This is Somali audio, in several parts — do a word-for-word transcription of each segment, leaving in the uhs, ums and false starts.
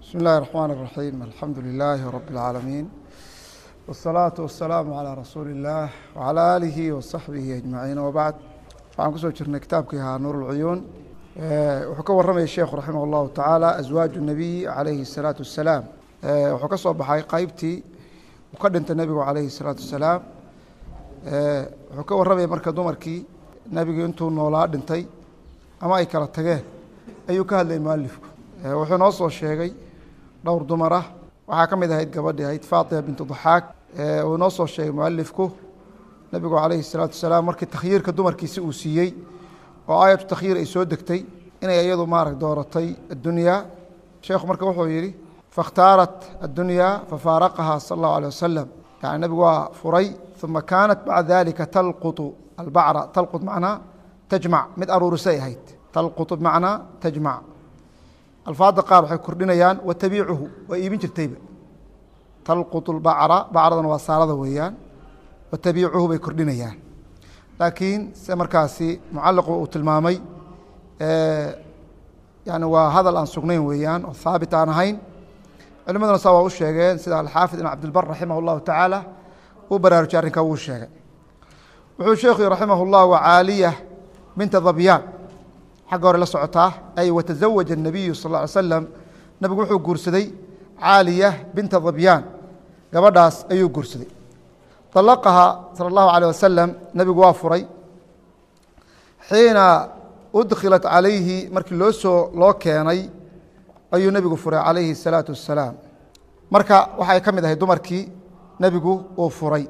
بسم الله الرحمن الرحيم الحمد لله رب العالمين والصلاة والسلام على رسول الله وعلى آله وصحبه أجمعين وبعد waxaan kusoo jirnay kitaabkii ahaa nuur اlcuyuun wuxuu ka warramaya sheekhu raximah اllahu tacaala aswaaju الnabiy calayhi الsalaatu wasalaam wuxuu ka soo baxay qeybtii uu ka dhintay nebigu calayhi الsalaatu wasalaam wuxuu ka warramaya marka dumarkii nebigu intuu noolaa dhintay ama ay kala tageen ayuu ka hadlayay mualifku wuxuu noo soo sheegay dhowr dumar ah waxaa ka mid ahayd gabadhii ahayd faatima bintu daxaak uu noo soo sheegay mualifku nabigu calayhi الsalaatu wasalaam markii takhyiirka dumarkiisi uu siiyey oo aayatu takhyiir ay soo degtay inay iyadu maarag dooratay addunyaa sheekhu marka wuxuu yidhi fakhtaarat addunyaa fafaaraqahaa sala allahu alيh wasalam yani nabigu waa furay uma kaanat bacda dalika talqutu albacra talqut macnaa tajmac mid aruurisay ahayd talqutu bmacnaa tajmac alfaada qaar waxay kordhinayaan watabiicuhu waa iibin jirtayba talqutu lbacra bacradana waa saalada weeyaan watabiicuhu bay kordhinayaan laakiin se markaasi mucaliqu uu tilmaamay yani waa hadal aan sugnayn weeyaan oo haabit aan ahayn culimaduna saa waa u sheegeen sida alxaafid ibn cabdilbar raximah اllahu tacaala uu baraarujay arrinkaa wuu sheegay wuxuu sheekhu raximah اllah wacaaliya binta dhabyaan xagga hore la socotaa ay watazawaja الnabiyu sal ا alay slam nabigu wuxuu guursaday caaliya binta dhabyaan gabadhaas ayuu guursaday طلqha salى الlaه عalيه wasalam nebigu waa furay xiina udkilat calayhi markii loo soo loo keenay ayuu nebigu furay calayhi الsalaaةu wasalaam marka waxay ka mid ahay dumarkii nebigu uu furay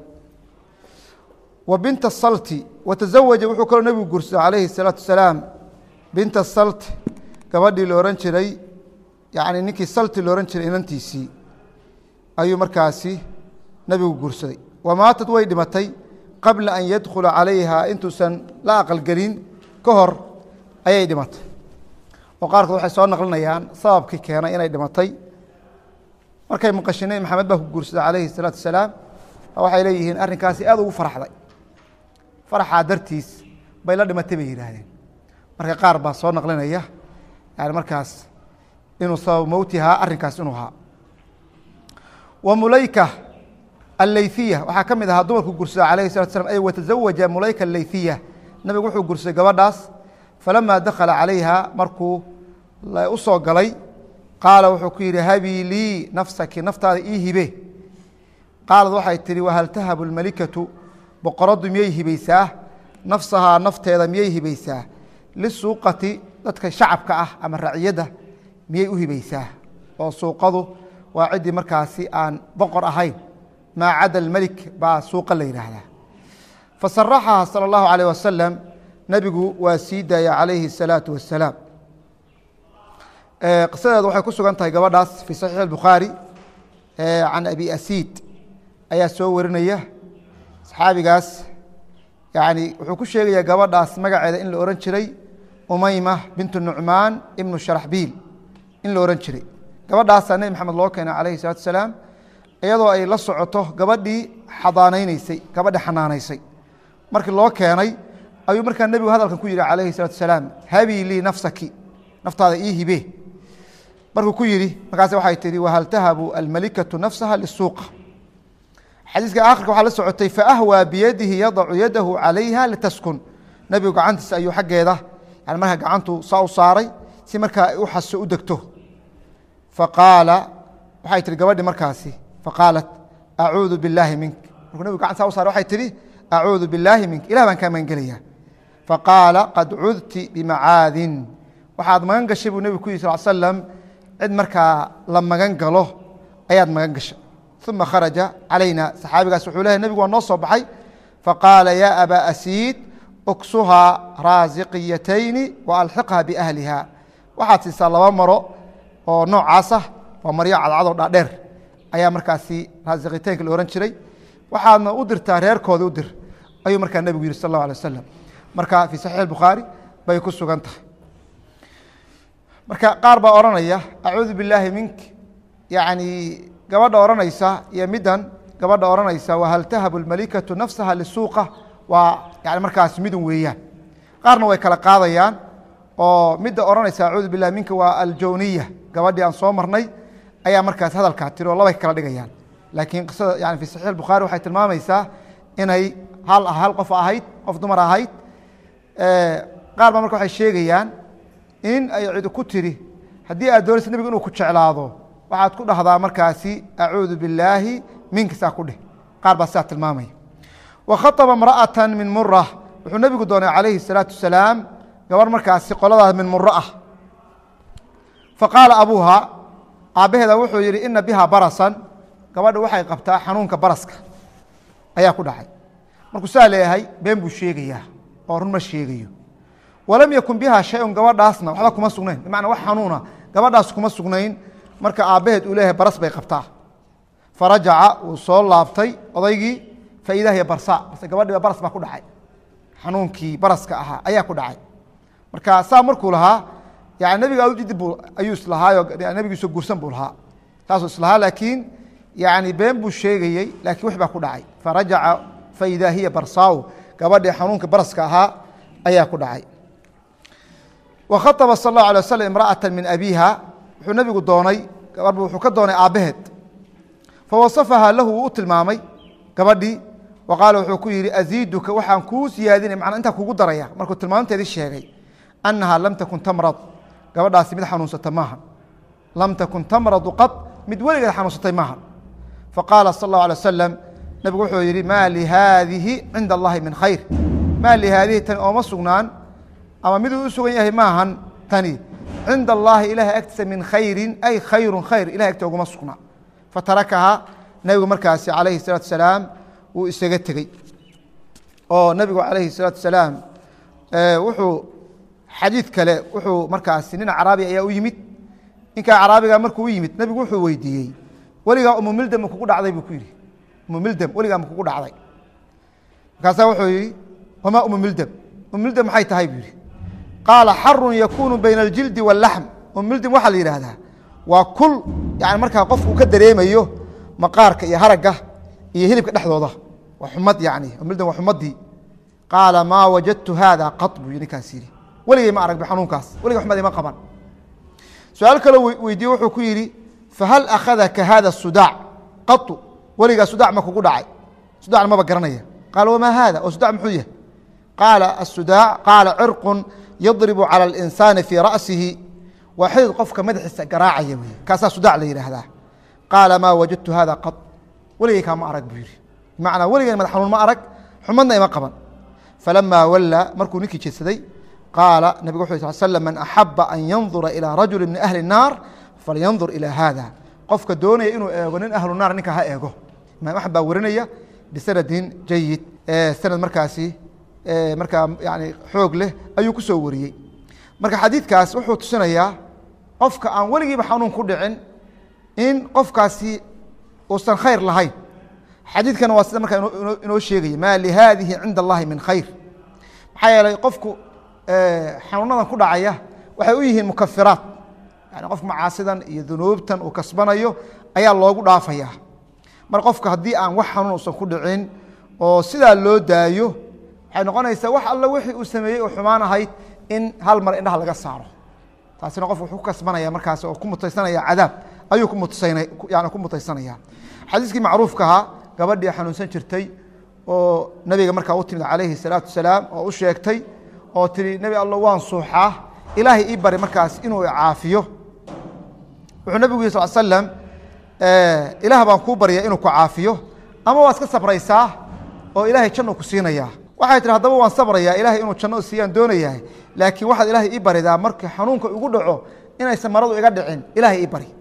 wa binta salti wataزawaja wuxuu kaloo nebigu guursaday calayhi الsalaaةu wasalaam binta salt gabadhii la ohan jiray yani ninkii salti la ohan jiray inantiisii ayuu markaasi nebigu guursaday wamaatad way dhimatay qabla an yadkhula calayha intuusan la aqalgelin ka hor ayay dhimatay oo qaarkood waxay soo naqlinayaan sababkii keenay inay dhimatay markay maqashay nebi maxamed baa ku guursaday calayhi الsalaatu wasalaam waxay leeyihiin arrinkaasi aad ugu faraxday faraxaa dartiis bay la dhimatay bay yidhaahdeen marka qaar baa soo naqlinaya yani markaas inuu sabab mowtihaa arrinkaas inuu ahaa wa mulayka allayhiya waxaa ka mid ahaa dumarku guursaday calayhi salatu slam ay watazawaja mulayka allayhiya nabigu wuxuu guursaday gabadhaas falamaa dakhala calayha markuu u soo galay qaala wuxuu ku yidhi habii lii nafsaki naftaada ii hibe qaalad waxay tihi wahal tahabu lmalikatu boqoraddu miyay hibaysaa nafsahaa nafteeda miyay hibaysaa lisuuqati dadka shacabka ah ama raciyadda miyay u hibaysaa oo suuqadu waa ciddii markaasi aan boqor ahayn maa cada almelik baa suuqa la yidhaahdaa fasaraxaha salى اllahu عalيه wasalam nebigu waa sii daaya calayhi الsalaatu wasalaam qisadeedu waxay ku sugan tahay gabadhaas fii saxiix اbukhaari can abi asiid ayaa soo warinaya saxaabigaas yani wuxuu ku sheegaya gabadhaas magaceeda in la ohan jiray umayma bintu nucmaan ibnu sharaxbiil in la ohan jiray gabadhaasaa nebi maxamed loo keenay calayhi الsalatu wasalaam iyadoo ay la socoto gabadhii xadaanaynaysay gabadhii xanaanaysay markii loo keenay ayuu markaa nebigu hadalkan ku yihi calayhi الsalatu wasalaam habii lii nafsaki naftaada ii hibe markuu ku yihi markaas waxay tihi wahal tahabu almalikatu nafsaha lisuuqa xadiiska aakhirka waxaa la socotay faahwaa biyadihi yadacu yadahu calayha litaskun nebigu gacantiisa ayuu xaggeeda yani markaa gacantu saa u saaray si markaa u xaso u degto faqaala waxay tihi gabadhi markaasi faqaalat acuudu billaahi mink markuu nebigu gacan saa u saaray waxay tihi acuudu billaahi mink ilah baan kaa magan gelaya faqaala qad cudti bimacaadin waxaad magan gashay buu nebigu ku yihi sal slam cid markaa la magan galo ayaad magan gashay uma kharaja calayna saxaabigaas wuxuu lehay nebigu waa noo soo baxay faqaala yaa abaa asiid uksuhaa raasiqiyatayni wa alxiqha biahliha waxaad siisaa laba maro oo noocaas ah waa maryo cadcadoo dhaadheer ayaa markaasi raasiqitaynka la ohan jiray waxaadna u dirtaa reerkooda u dir ayuu markaa nebigu yihi sal اllahu alay wasalam marka fii saxiix bukhaari bay ku sugan tahay marka qaar baa odhanaya acuudu billaahi mink yani gabadha odhanaysa iyo middan gabadha odhanaysa wahal tahabu lmalikatu nafsaha lisuuqa waa yani markaas midun weeyaan qaarna way kala qaadayaan oo midda odhanaysa acuudu billahi minka waa aljawniya gabadhii aan soo marnay ayaa markaas hadalkaa tiri oo labay kala dhigayaan laakiin qisada yani fi saxiix bukhaari waxay tilmaamaysaa inay hal hal qof ahayd qof dumar ahayd qaar baa marka waxay sheegayaan in ay cidi ku tiri haddii aad doonaysa nebigu inuu ku jeclaado waxaad ku dhahdaa markaasi acuudu billaahi minka saa ku dheh qaar baa sidaa tilmaamaya wa khaطaba imra'ata min mura wuxuu nebigu doonay calayhi الsalaatu wasalaam gabar markaasi qoladaas min muro ah faqaala abuuha aabbaheeda wuxuu yidhi ina biha barasan gabadha waxay qabtaa xanuunka baraska ayaa ku dhacay markuu saa leeyahay been buu sheegayaa oo run ma sheegayo walam yakun biha shay-un gabadhaasna waxba kuma sugnayn bimacnaa wax xanuuna gabadhaas kuma sugnayn marka aabbaheed uu leeyahay baras bay qabtaa farajaca wuu soo laabtay odaygii faidaa hiya barsa base gabadhiiba baras baa ku dhacay xanuunkii baraska ahaa ayaa ku dhacay marka saa markuu lahaa yani nebiga ujeedi bu ayuu islahaayo nebigiiso guursan buu lahaa taasuu islahaa laakiin yani been buu sheegayey laakiin wix baa ku dhacay farajaca faidaa hiya barsaaw gabadhii xanuunkii baraska ahaa ayaa ku dhacay wa khaطba sal اlahu alيه waslm imra'ata min abiiha wuxuu nebigu doonay gabarbu wuxuu ka doonay aabbaheed fawasafahaa lahu wuu u tilmaamay gabadhii wa qaala wuxuu ku yidhi aziiduka waxaan kuu siyaadinay macnaa intaa kugu daraya markuu tilmaamteedii sheegay annahaa lam takun tamrad gabadhaasi mid xanuunsata maaha lam takun tamradu qad mid weligeed xanuunsatay maaha faqaala sal اllahu alay wasalam nebigu wuxuu yidhi maa lihaadihi cinda allahi min khayr maa lihaadihi tani ooma sugnaan ama miduu u sugan yahay maahan tani cinda allahi ilahay agtiisa min khayrin ay khayrun khayr ilahay agti oguma sugnaa fatarakahaa nebigu markaasi calayhi الsalaatu wasalaam wuu isaga tegey oo nebigu calayhi الsalaatu wasalaam wuxuu xadiid kale wuxuu markaasi nin caraabi ayaa u yimid ninkaa caraabiga markuu u yimid nebigu wuxuu weydiiyey weligaa umu mildam ma kugu dhacday buu ku yidhi umu mildam weligaa ma kugu dhacday markaasaa wuxuu yihi wamaa umu mildam umu mildam maxay tahay buu yihi qaala xarun yakunu bayna aljildi waاlaxm umu mildam waxaa la yidhaahdaa waa kul yani markaa qofku ka dareemayo maqaarka iyo haragga iyo hilibka dhexdooda waa xumad yani umu mildam waa xumadii qaala maa wajadtu haada qad buu ninkaas yidhi weligay ma arag ba xanuunkaas weliga xumad ima qaban su-aal kaloo weydiiye wuxuu ku yidhi fahal akhadaka hada sudaac qatu weligaa sudaac ma kugu dhacay sudacna maba garanaya qaala wamaa haada oo sudac muxuu yahay qaala asudaac qaala cirqun yadribu calى اlinsaani fii ra'sihi waa xidid qofka madaxiisa garaacaya wey kaasaa sudac la yidhaahdaa qaala maa wajadtu hada qad weligay kaa ma arag buu yidhi bimacnaa weligay madax xanuun ma arag xumadna ima qaban falamaa wallaa markuu ninkii jeedsaday qaala nabigu wuxu sal slm man axaba an yandura ilىa rajuli min ahli الnaar falyandur ilى hada qofka doonaya inuu eego nin ahlu naar ninka ha eego imaam axmed baa warinaya bisanadin jayid sanad markaasi markaa yani xoog leh ayuu ku soo wariyey marka xadiidkaas wuxuu tusinayaa qofka aan weligiiba xanuun ku dhicin in qofkaasi uusan khayr lahayn xadiidkana waa sida markaa inoo sheegaya maa lihaadihi cinda allahi min khayr maxaa yeelay qofku xanuunadan ku dhacaya waxay u yihiin mukafiraat yani qofku macaasidan iyo dunuubtan uu kasbanayo ayaa loogu dhaafaya mar qofka haddii aan wax xanuun uusan ku dhicin oo sidaa loo daayo waxay noqonaysaa wax alla wixii uu sameeyey oo xumaan ahayd in hal mar indhaha laga saaro taasina qofku wuxuu ku kasbanaya markaas oo ku mutaysanaya cadaab ayuu ku mutasana yani ku mutaysanaya xadiiskii macruufka ahaa gabadhii xanuunsan jirtay oo nabiga markaa u timid calayhi الsalaatu wasalaam oo u sheegtay oo tiri nebi alla waan suuxaa ilaahay ii bari markaas inuu caafiyo wuxuu nabigu yiri sal slam ilaah baan kuu barya inuu ku caafiyo ama waa iska sabraysaa oo ilaahay janno ku siinaya waxay tihi haddaba waan sabrayaa ilahay inuu janno siiyaan doonayahay laakiin waxaad ilaahay ii baridaa markii xanuunka igu dhaco inaysan maradu iga dhicin ilaahay ii bari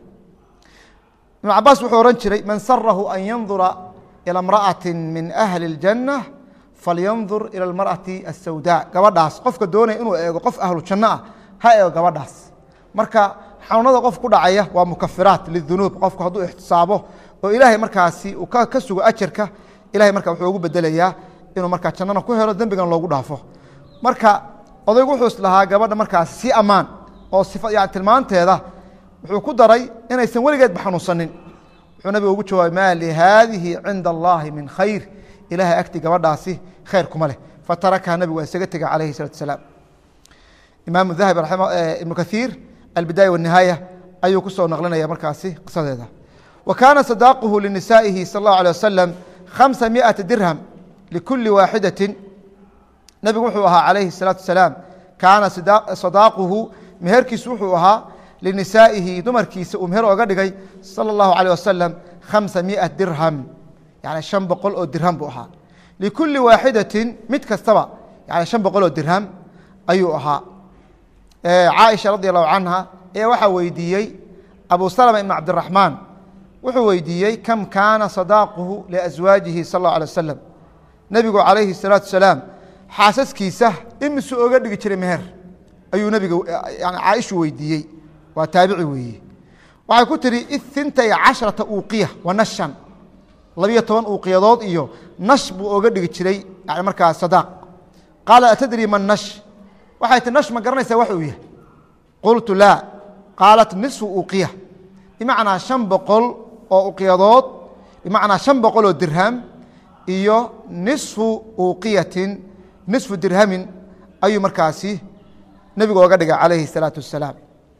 ibnu cabaas wuxuu ohan jiray man sarahu an yandura ilى imra'ati min ahli اljanة falyandur ilى اlmarأati الsawdaa gabadhaas qofka doonaya inuu eego qof ahlu janno ah ha eego gabadhaas marka xanuunada qof ku dhacaya waa mukafiraat lidunuub qofku hadduu ixtisaabo oo ilaahay markaasi uu ka sugo ajarka ilahay marka wuxuu ugu bedelayaa inuu markaa jannana ku helo dembigan loogu dhaafo marka odaygu wuxuu islahaa gabadha markaas si ammaan oo sifa yani tilmaanteeda wuxuu ku daray inaysan weligeedba xanuunsanin wuxuu nabiga ugu jawaabay maa lihaadihi cinda allahi min khayr ilahay agti gabadhaasi khayr kuma leh fatarakaha nabigu waa isaga tegay calayhi salatu wasalaam imaamu dahabi ibnu kathiir albidaaya wanihaaya ayuu ku soo naqlinaya markaasi qisadeeda. wa kaana sadaaquhu linisaa'ihi sal allahu alيه wasalam khamsa miئata dirham likuli waaxidatin. nebigu wuxuu ahaa calayhi الsalaatu wasalaam kaana sadaaquhu meherkiisu wuxuu ahaa linisaa'ihi dumarkiisa uu meher oga dhigay salى اllahu alيه wasalam khamsa miئa dirham, yani shan boqol oo dirham buu ahaa. likuli waaxidatin mid kastaba yani shan boqol oo dirham ayuu ahaa. caaisha radi allahu canha ee waxaa weydiiyey abu salma ibn cabdiraxmaan, wuxuu weydiiyey kam kaana sadaaquhu liaswaajihi sal اllahu alيه wasalam. nebigu calayhi الsalaatu wasalaam xaasaskiisa imisuu oga dhigi jiray meher ayuu nebiga yani caaishu weydiiyey. waa taabici weeye. waxay ku tihi intay casharata uuqiya wa nashan, labiyo toban uuqiyadood iyo nash buu oga dhigi jiray yani markaa sadaaq. qaala atadri ma nash, waxay tii nash ma garanaysaa wax uu yahay? qultu laa. qaalat nisfu uuqiya, bimacnaa shan boqol oo uqiyadood, bimacnaa shan boqol oo dirham iyo nisfu uuqiyatin, nisfu dirhamin ayuu markaasi nebigu oga dhigay calayhi الsalaatu wasalaam.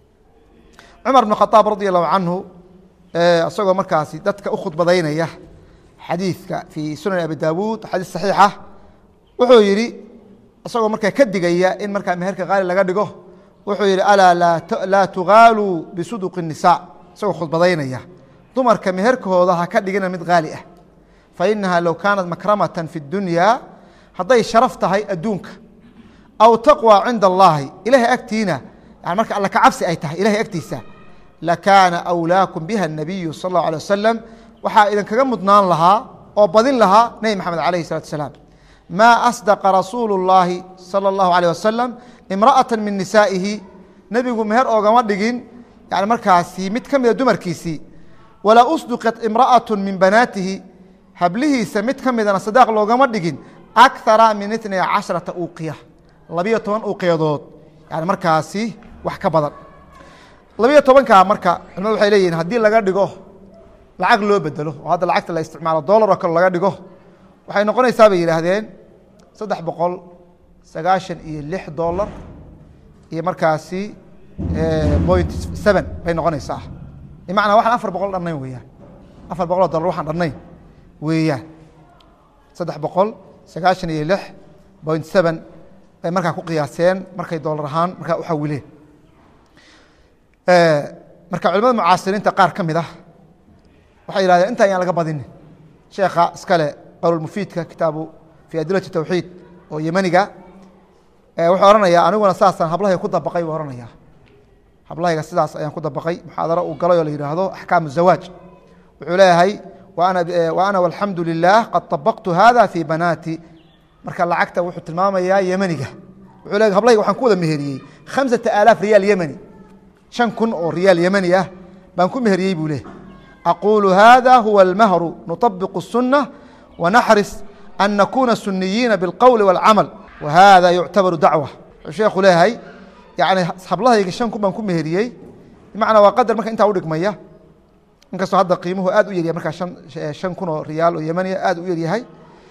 cumar bn khaaab radi allahu canhu isagoo markaasi dadka u khudbadaynaya xadiidka fii sunan abi daawuud, xadiis saxiixa, wuxuu yihi isagoo markaa ka digaya in markaa meherka qaali laga dhigo, wuxuu yihi alaa laa tugaaluu bisuduq الnisa, isagoo khudbadaynaya dumarka meherkahooda ha ka dhigina mid qaali ah. fainaha low kaanat makramata fi اdunya, hadday sharaf tahay adduunka, aw taqwى cinda allahi, ilahay agtiina yani marka alla ka cabsi ay tahay ilahay agtiisa, lakaana أwlaakum biha الnabiyu sal اllahu alيه wasalam, waxaa idinkaga mudnaan lahaa oo badin lahaa nebi maxamed alayh الsalatu wasalaam. maa asdaqa rasuulu اllahi salى اllahu alيه wasalam imra'ata min nisaa'ihi, nebigu meher oogama dhigin yani markaasi mid ka mida dumarkiisii. walaa usduqat imra'aة min banaatihi, hablihiisa mid ka midana sadaaq loogama dhigin akara min itnay casharata uuqiya, labiyo toban uuqiyadood yani markaasi wax ka badan. labiyo tobankaa marka culimadu waxay leeyihin haddii laga dhigo lacag loo bedelo oo hadda lacagta la isticmaalo dollar oo kale laga dhigo, waxay noqonaysaa bay yidhaahdeen saddex boqol sagaashan iyo lix dollar iyo markaasi point seven bay noqonaysaa. bimacnaa waxaan afar boqol dhannayn weeyaan, afar boqol oo dollar waxaan dhannayn weeyaan. saddex boqol sagaashan iyo lix point seven bay markaa ku qiyaaseen markay dollar ahaan markaa u xawileen. marka culimada mucaasiriinta qaar ka mid ah waxay yihahdeen inta ayaan laga badinin. sheekha iskale qowlmufiidka kitaabu fi adilati tawxiid oo yemaniga wuxuu ohanaya aniguna saasaan hablahay ku dabaqay buu ohanaya. hablahayga sidaas ayaan ku dabaqay. muxaadaro uu galay oo la yidhaahdo axkaamu zawaaj, wuxuu leeyahay wa ana walxamdu lilah qad طabaqtu hada fi banaati. marka lacagta wuxuu tilmaamayaa yemaniga, wuxuu leeyahay hablahayga waxaan ku wada meheriyey khamsata aalaaf riyaal yemani, shan kun oo riyaal yemani ah baan ku meheriyey buu leeyahy. aqulu hada huwa almahru nuطabiqu الsunة wanaxris an nakuna suniyiina biاlqowli wاlcamal wahada yuctabaru dacwa. wuxuu sheekhu leeyahay yani hablahayga shan kun baan ku meheriyey, bimacnaa waa qadar marka intaa udhigmaya, inkastoo hadda qiimuhu aad u yaryahay markaa shan kun oo riyaal oo yemaniya aad u yaryahay.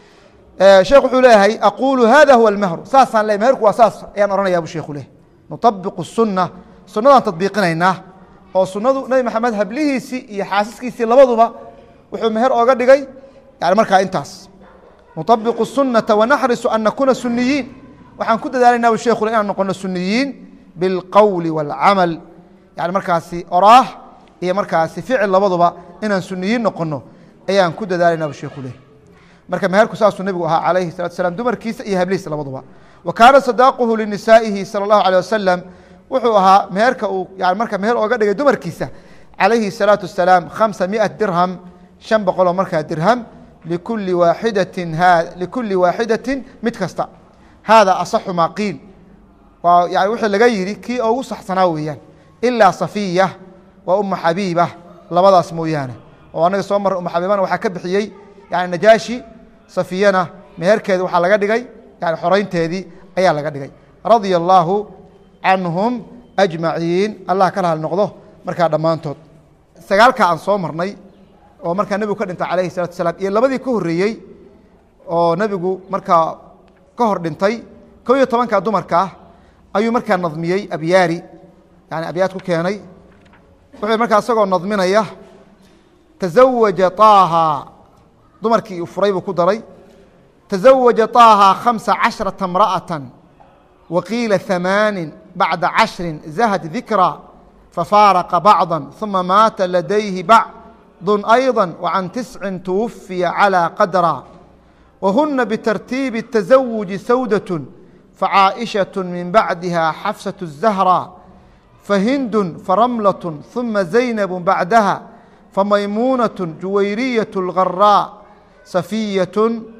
sheekh wuxuu leeyahay aqulu hada huwa almahru, saasaan le meherku waa saas ayaan ohanaya bu sheekhu leeyahy. nuطabiqu الsunة, sunadaan tadbiiqinaynaa oo sunadu nebi maxamed hablihiisii iyo xaasaskiisii labaduba wuxuu meher ooga dhigay yani markaa intaas. nuطabiqu الsunaةa wanaxrisu an nakuna suniyiin, waxaan ku dadaalayna sheekhu inaan noqono suniyiin biاlqowli wاlcamal, yani markaasi oraah iyo markaasi ficil labaduba inaan suniyiin noqono ayaan ku dadaalayna bu sheekhu leeyahy. marka meherku saasuu nebigu ahaa calayhi الsalatu wasalaam dumarkiisa iyo hablihiisa labaduba. wa kaana sadaaquhu linisaa'ihi salى اllahu alيه wasalam, wuxuu ahaa meherka uu yani marka meher ooga dhigay dumarkiisa calayhi الsalaatu wasalaam khamsa miئat dirham, shan boqoloo markaa dirham likuli waaxidatin likuli waaxidatin mid kasta. hada asaxu maa qiil, waa yani wixii laga yidhi kii ugu saxsanaa weeyaan, ilaa safiya wa uma xabiiba, labadaas mooyaane. oo anaga soo marray uma xabiibana waxaa ka bixiyey yani najaashi, safiyana meherkeedi waxaa laga dhigay yani xoreynteedii ayaa laga dhigay. radia allaahu canhum ajmaciin, allah ka lahal noqdo markaa dhammaantood. sagaalkaa aan soo marnay oo markaa nebigu ka dhintay calayhi salatu wasalaam iyo labadii ka horreeyey oo nebigu markaa ka hor dhintay, kow iyo tobankaa dumarka ah ayuu markaa nadmiyey abyaari, yani abyaad ku keenay. wuxuu markaa isagoo nadminaya taزawaja طaaha dumarkii uu furay buu ku daray taزawaja طaaha khamsa caشhرaةa امرأaة waqiila ثamaanin baعda caشhri zahd ذikrى fafaaraqa bacضا ثuma maata ladayhi bacض أيضا وcan tisci twufiya عalى qadra whuna btartiibi التزawuji sawdaة facaaئiشhaة min bacdiha xafsaة الزahrى فhind faramlaة ثuma زaynب bacdaha famaymunaة juwayriyaة الغراء safiyaة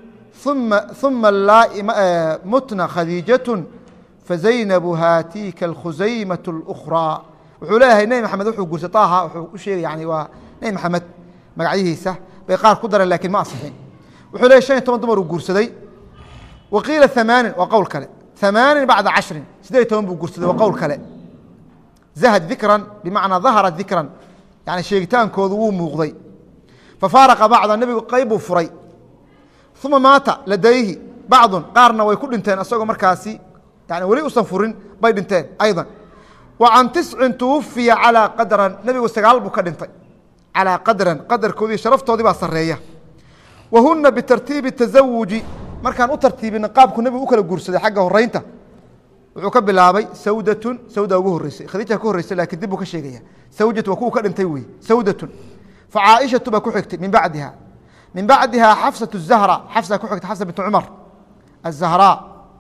ثuma mutna khadiijaة faزaynب haatiika الkhusaymaة الأkhrىa wuxuu leeyahay nebi maxamed wuxuu guursa طaaha wuxuu u sheegay yani waa nebi maxamed magacyihiisa bay qaar ku dareen lakin ma asixin wuxuu leeyahy shan iyo toban dumar uu guursaday waqiila ثamaanin waa qowl kale ثamaanin bacda cashrin sideed iyo toban buu guursaday waa qowl kale zahd dikran bimacnaa dahara dikran yani sheegitaankoodu wuu muuqday fafaaraqa bacda nebigu qayb buu furay uma maata ladayhi bacdun qaarna way ku dhinteen isagoo markaasi yani weli usan furin bay dhinteen ayضا wa can tiscin twufiya calىa qadran nebigu sagaal buu ka dhintay calىa qadran qadarkoodii sharaftoodii baa sareeya wahuna bitartiibi التazawuji markaan u tartiibina qaabku nebigu u kala guursaday xagga horeynta wuxuu ka bilaabay sawdatun sawda ugu horeysay khadiija ka horeysay lakin dib buu ka sheegaya sawjatu waa kuwa ka dhintay wey sawdatun facaaishatu baa ku xigtay min bacdiha min bacdiha xafsaة الزahrى xafsa ku xigtay xafsa bint cumar الزahrاء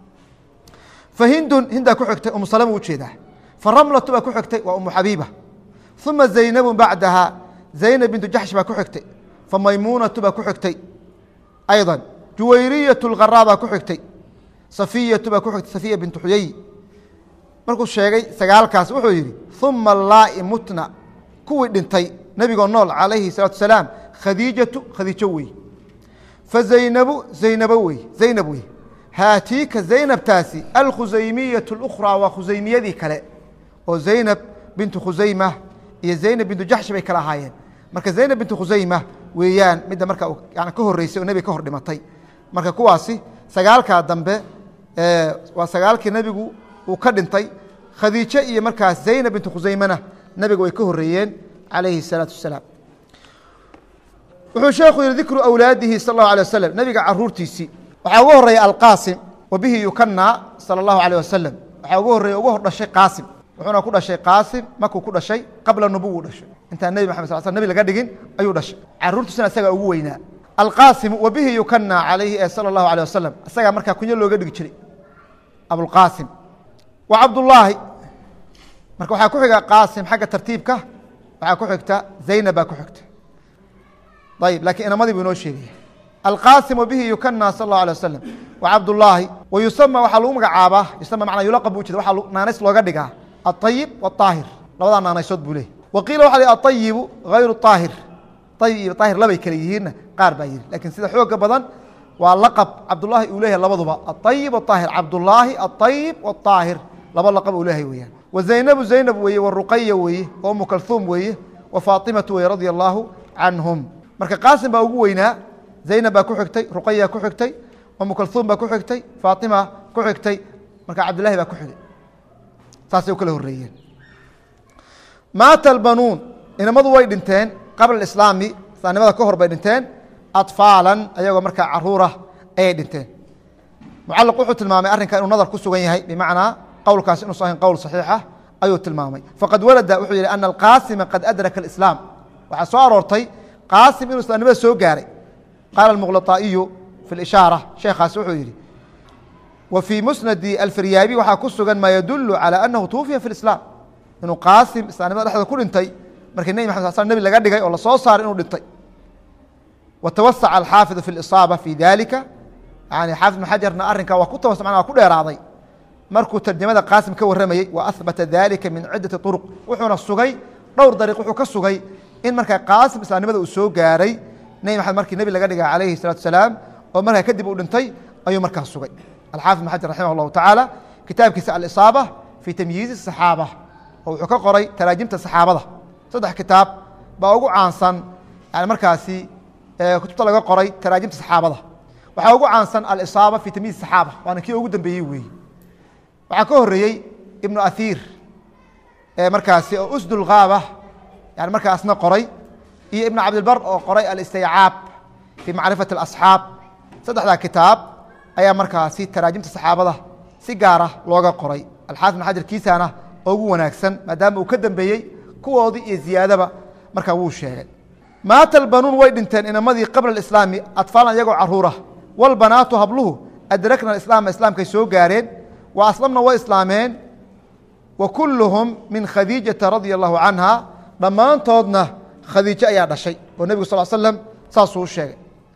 fahindun hindaa ku xigtay umu salama ujeedaa faramlatu baa ku xigtay waa umu xabiiba ثuma zaynabu bacdaha zaynab bintu jaxsh baa ku xigtay famaymunatu baa ku xigtay ayضا juwayriyaة الغراء baa ku xigtay safiyatu baa ku xigtay safiya bintu xuyay markuu sheegay sagaalkaas wuxuu yihi ثuma laai mutna kuwii dhintay nebigoo nool calayhi الsalaaةu wasalaam khadiijatu khadiijo wey fazaynabu zaynabo wey zaynab wey haatiika zaynabtaasi alkhusaymiyaة الأkhrىa waa khusaymiyadii kale oo zaynab bintu khusayma iyo zaynab bintu jaxshi bay kala ahaayeen marka zaynab bintu khusayma weeyaan midda marka yani ka horeysay oo nebiga ka hor dhimatay marka kuwaasi sagaalkaa dambe waa sagaalkii nebigu uu ka dhintay khadiijo iyo markaas zaynab bintu khusaymana nebiga way ka horeeyeen calayhi الsalaaةu wasalaam wuxuu sheekhu yihi dikru awlaadihi salى الlaه alيه waslm nebiga caruurtiisii waxaa ugu horeeya alqaasim wabihi yukanaa salى الlahu alيه wasalam waxaa ugu horeeya ugu hor dhashay qaasim wuxuuna ku dhashay qaasim markuu ku dhashay qabla nubuwu dhashay intaan nebi maxamed sal sl nebi laga dhigin ayuu dhashay caruurtiisuna isagaa ugu weynaa alqaasimu wabihi yukanaa calayhi e salى الlahu alيه wasalam isagaa markaa kunyo looga dhigi jiray abulqaasim wa cabdullaahi marka waxaa ku xiga qaasim xagga tartiibka waxaa ku xigta zaynab baa ku xigta ayb lakiin inamadii buu inoo sheegaya alqaasim wabihi yukanaa sal الlahu alيه wasalam wa cabdullaahi wa yusama waxaa lagu magacaabaa yusama manaa yulaqab bu jeeda waxaa naanays looga dhigaa aلطayib wالطaahir labadaa naanaysood buu leeyay wa qiila waxa l aطayibu hayru طaahir ayib iyo طaahir labay kale yihiinna qaar baa yihi lakin sida xooga badan waa laqab cabdullaahi uu leeyahay labaduba aطayib wالطaahir cabdullaahi aطayib wالطaahir laba laqab uu leeyahay weyaan wa zaynabu zaynab weeye wa ruqaya weeye wa umu kalhuum weeye wa faatimatu weye radia allahu canhum marka qaasim baa ugu weynaa zaynab baa ku xigtay ruqaya ku xigtay umu kalhuum baa ku xigtay faatima ku xigtay marka cabdillahi baa ku xigay saasay u kala horeeyeen maata albanuun inamadu way dhinteen qabla islaami islaamnimada ka hor bay dhinteen aطfaalan ayagoo markaa caruura ayay dhinteen mucaliq wuxuu tilmaamay arrinka inuu nadar ku sugan yahay bimacnaa qowlkaasi inuusan ahayn qowl saxiixa ayuu tilmaamay faqad walada wuxuu yihi ana alqaasima qad adraka alislaam waxaa soo aroortay qaasim inuu islaamnimada soo gaaray qaala almuqlaطaa'iyu fi lishaara sheekhaasi wuxuu yihi wa fii musnadi alfiryaabi waxaa ku sugan maa yadulu calى anahu twufiya fi islaam inuu qaasim islaamnimada dhexda ku dhintay markii nebi maxamed sal nebi laga dhigay oo lasoo saaray inuu dhintay watawasaca alxaafidu fi lisaaba fi dalika yani xaafid ibn xajarna arrinkaa waa ku tawas mana waa ku dheeraaday markuu tarjamada qaasim ka warramayey wa ahbata dalika min ciddati طuruq wuxuuna sugay dhowr dariiq wuxuu ka sugay in markaa qaasim islaamnimada uu soo gaaray nebi maxamed markii nebi laga dhigay calayhi الsalatu wasalaam oo markaa kadib uu dhintay ayuu markaa sugay alxaafid ibn xajar raximah اllahu tacaala kitaabkiisa alisaaba fi tamyiizi الصaxaaba oo wuxuu ka qoray taraajimta saxaabada saddex kitaab baa ugu caansan yani markaasi kutubta laga qoray taraajimta saxaabada waxaa ugu caansan alisaaba fi tamyiiz الصaxaaba waana kii ugu dambeeyey weeye waxaa ka horeeyey ibnu ahiir markaasi oo usdulgaaba yani markaasna qoray iyo ibn cabdilbar oo qoray alistiycaab fii macrifati اlasxaab saddexdaa kitaab ayaa markaasi taraajimta saxaabada si gaara looga qoray alxaafid ibn xajar kiisana oo ugu wanaagsan maadaama uu ka dambeeyey kuwoodii iyo ziyaadaba markaa wuu sheegay maata albanuun way dhinteen inamadii qabla alislaami atfaalan iyagoo caruura walbanaatu habluhu adrakna alislaama islaamkay soo gaareen wa aslamna way islaameen wa kulluhum min khadiijata radia allahu canha dhammaantoodna khadiijo ayaa dhashay oo nebigu sal slam saasuu u sheegay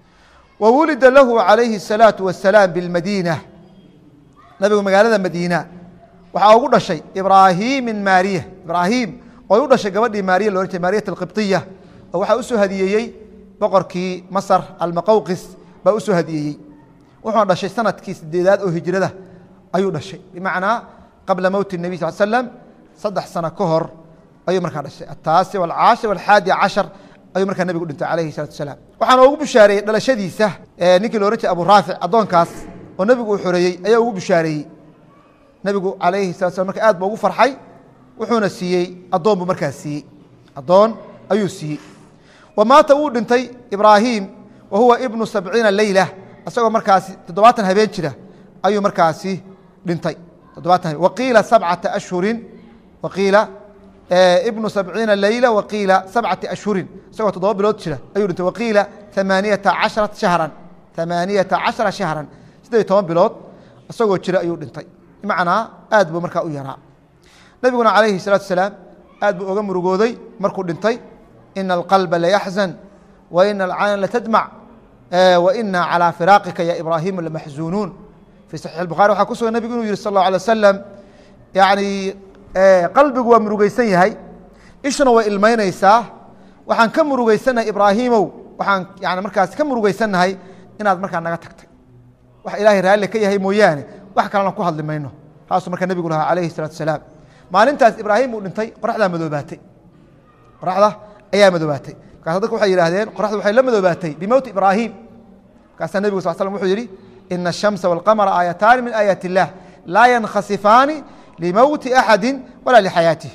wa wulida lahu calayhi الsalaatu wasalaam bilmadiina nabigu magaalada madiina waxaa ugu dhashay ibraahim min maariya ibraahim oy u dhashay gabadhii maariya lo ohan jay maariyat alqibطiya oo waxaa usoo hadiyeeyey boqorkii masr almaqawqis baa usoo hadiyeeyey wuxuuna dhashay sanadkii sideedaad oo hijrada ayuu dhashay bimacnaa qabla mowti الnabiy sal slam saddex sano ka hor ayuu markaa dhashay ataasi alcaashir alxaadi cashar ayuu markaa nebigu dhintay alayhi الsalatu wasalaam waxaana ugu bishaareeyey dhalashadiisa ninkii lo ohan jiray abu raafic addoonkaas oo nebigu uu xoreeyey ayaa ugu bishaareeyey nebigu alayhi salatu slam marka aad ba ugu farxay wuxuuna siiyey addoon buu markaa siiyey addoon ayuu siiyey wa maata wuu dhintay ibraahim wa huwa ibnu sabciina leyla isagoo markaasi toddobaatan habeen jira ayuu markaasi dhintay toddobaatan habeen waqiila sabcata ashhurin waqiila ibnu sabciina leyla waqiila sabcati ashhurin isagoo toddoba bilood jira ayuu dhintay waqiila amaaniyata cashara shahran amaaniyata cashara shahran siddeed iyo toban bilood isagoo jira ayuu dhintay bimacnaa aad buu markaa u yaraa nabiguna calayhi الsalaatu wasalaam aad buu oga murugooday markuu dhintay ina alqalba layaxzan wa ina alcayna latadmac wa ina calىa firaaqika ya ibraahimu lamaxzuunuun fii saxiix الbukhari waxaa ku sugan nebigu inuu yihi sal اllahu alay wasalam yani qalbigu waa murugeysan yahay ishuna way ilmeyneysaa waxaan ka murugeysanahay ibraahimow waxaan yani markaas ka murugeysannahay inaad markaa naga tagtay wax ilaahay raalli ka yahay mooyaane wax kalena ku hadli mayno taasuu markaa nebigu lahaa alayhi الsalatu wasalaam maalintaas ibraahim uu dhintay qoraxdaa madoobaatay qoraxda ayaa madoobaatay markaas dadku waxay yidhahdeen qoraxda waxay la madoobaatay bimowti ibraahim markaasaa nebigu sal slam wuxuu yihi ina الshamsa wاlqamara aayataani min aayaati الlah laa yankhasifaani limowti axadi walaa lixayaatih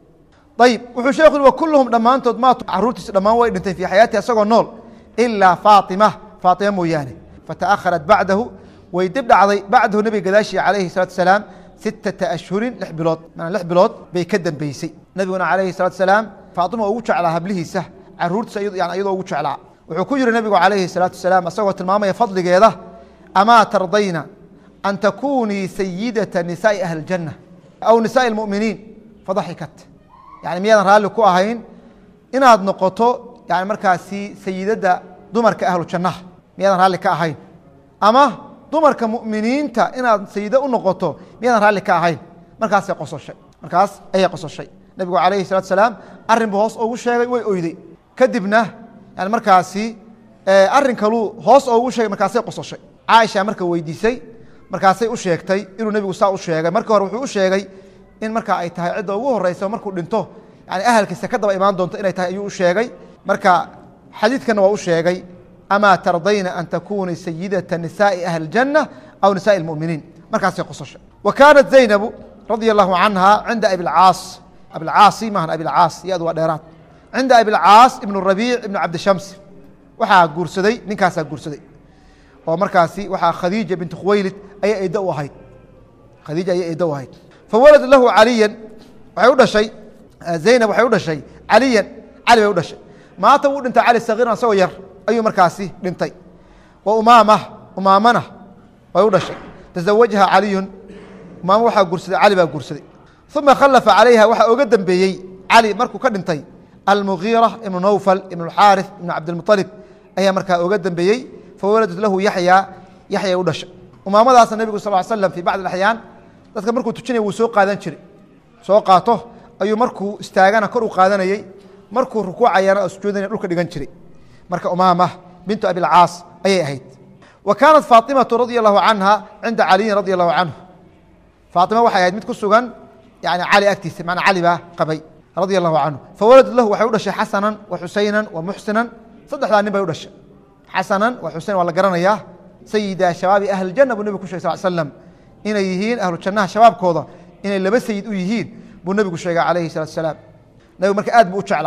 ayib wuxuu sheekhu yhi wakuluhum dhammaantood maatu caruurtiisa dhammaan way dhintay fii xayaatihi isagoo nool ilaa faatima faatima mooyaane fata'aharat bacdahu way dib dhacday bacdahu nebiga gadaashii calayhi الsalatu wasalaam sittata ashhurin lix bilood maanaa lix bilood bay ka dambeysay nebiguna calayhi الsalatu wasalaam faatima oo ugu jeclaa hablihiisa caruurtiisa yani iyadoo ugu jeclaa wuxuu ku yihi nebigu calayhi الsalatu wasalaam isagoo tilmaamaya fadligeeda amaa tardayna an takunii sayidata nisaa'i ahli اljanna aw nisaa'i اlmu'miniin fadaxikat yani miyaadan raalli ku ahayn inaad noqoto yani markaasi sayidadda dumarka ahlu jannaha miyaadan raalli ka ahayn ama dumarka mu'miniinta inaad sayida u noqoto miyaadan raalli ka ahayn markaasay qososhay markaas ayay qososhay nebigu calayhi الsalatu wasalaam arrin buu hoos ugu sheegay way oyday kadibna yani markaasi arrin kaluu hoos oogu sheegay markaasay qososhay caaisha marka weydiisay markaasay u sheegtay inuu nebigu saa u sheegay markii hore wuxuu u sheegay in markaa ay tahay cidda ugu horeysa markuu dhinto yani ahalkiisa ka daba imaan doonto inay tahay ayuu u sheegay marka xadiidkana waa u sheegay amaa tardayna an takunii sayidata nisaa'i ahli اljanna aw nisaa'i اlmu'miniin markaasay qososhay wa kaanat zaynabu radia allahu canha cinda abilcaas abilcaasi maahan abilcaas iyadu waa dheeraad cinda abilcaas ibn rabiic ibn cabdishams waxaa guursaday ninkaasaa guursaday oo markaasi waxaa khadiija bintu khuwaylid ayay eeddo u ahayd khadiija ayay eeddo u ahayd fawalad lahu caliyan waxay u dhashay zaynab waxay u dhashay caliyan cali bay u dhashay maata wuu dhintay cali sagiiran isagoo yar ayuu markaasi dhintay wa umaama umaamana way u dhashay taزawajha caliyun umaama waxaa guursaday cali baa guursaday uma khalafa calayha waxaa oga dambeeyey cali markuu ka dhintay almugiira ibnu nawfal ibn اxaariث ibn cabdilmuطalib ayaa markaa oga dambeeyey fawaladat lahu yaxya yaxya u dhashay umaamadaasna nebigu sal slam fi bacd axyaan dadka markuu tujinaya wuu soo qaadan jiray soo qaato ayuu markuu istaagana kor u qaadanayey markuu rukuucayana oo sujuudana dhulka dhigan jiray marka umaama bintu abilcaas ayay ahayd wa kaanat faatimatu radia allahu canha cinda caliyin radia allahu canhu faatima waxay ahayd mid ku sugan yani cali agtiisa manaa cali baa qabay radia allahu canhu fawaladat lahu waxay u dhashay xasanan wa xusaynan wa muxsinan saddexdaa nin bay u dhashay xasanan wa xuseyn waa la garanayaa sayida shabaabi ahli janna buu nebigu ku shegay sal slam inay yihiin ahlu jannaha shabaabkooda inay laba sayid u yihiin buu nebigu sheegay calayhi salatu wasalaam nebigu marka aad buu u jeclaa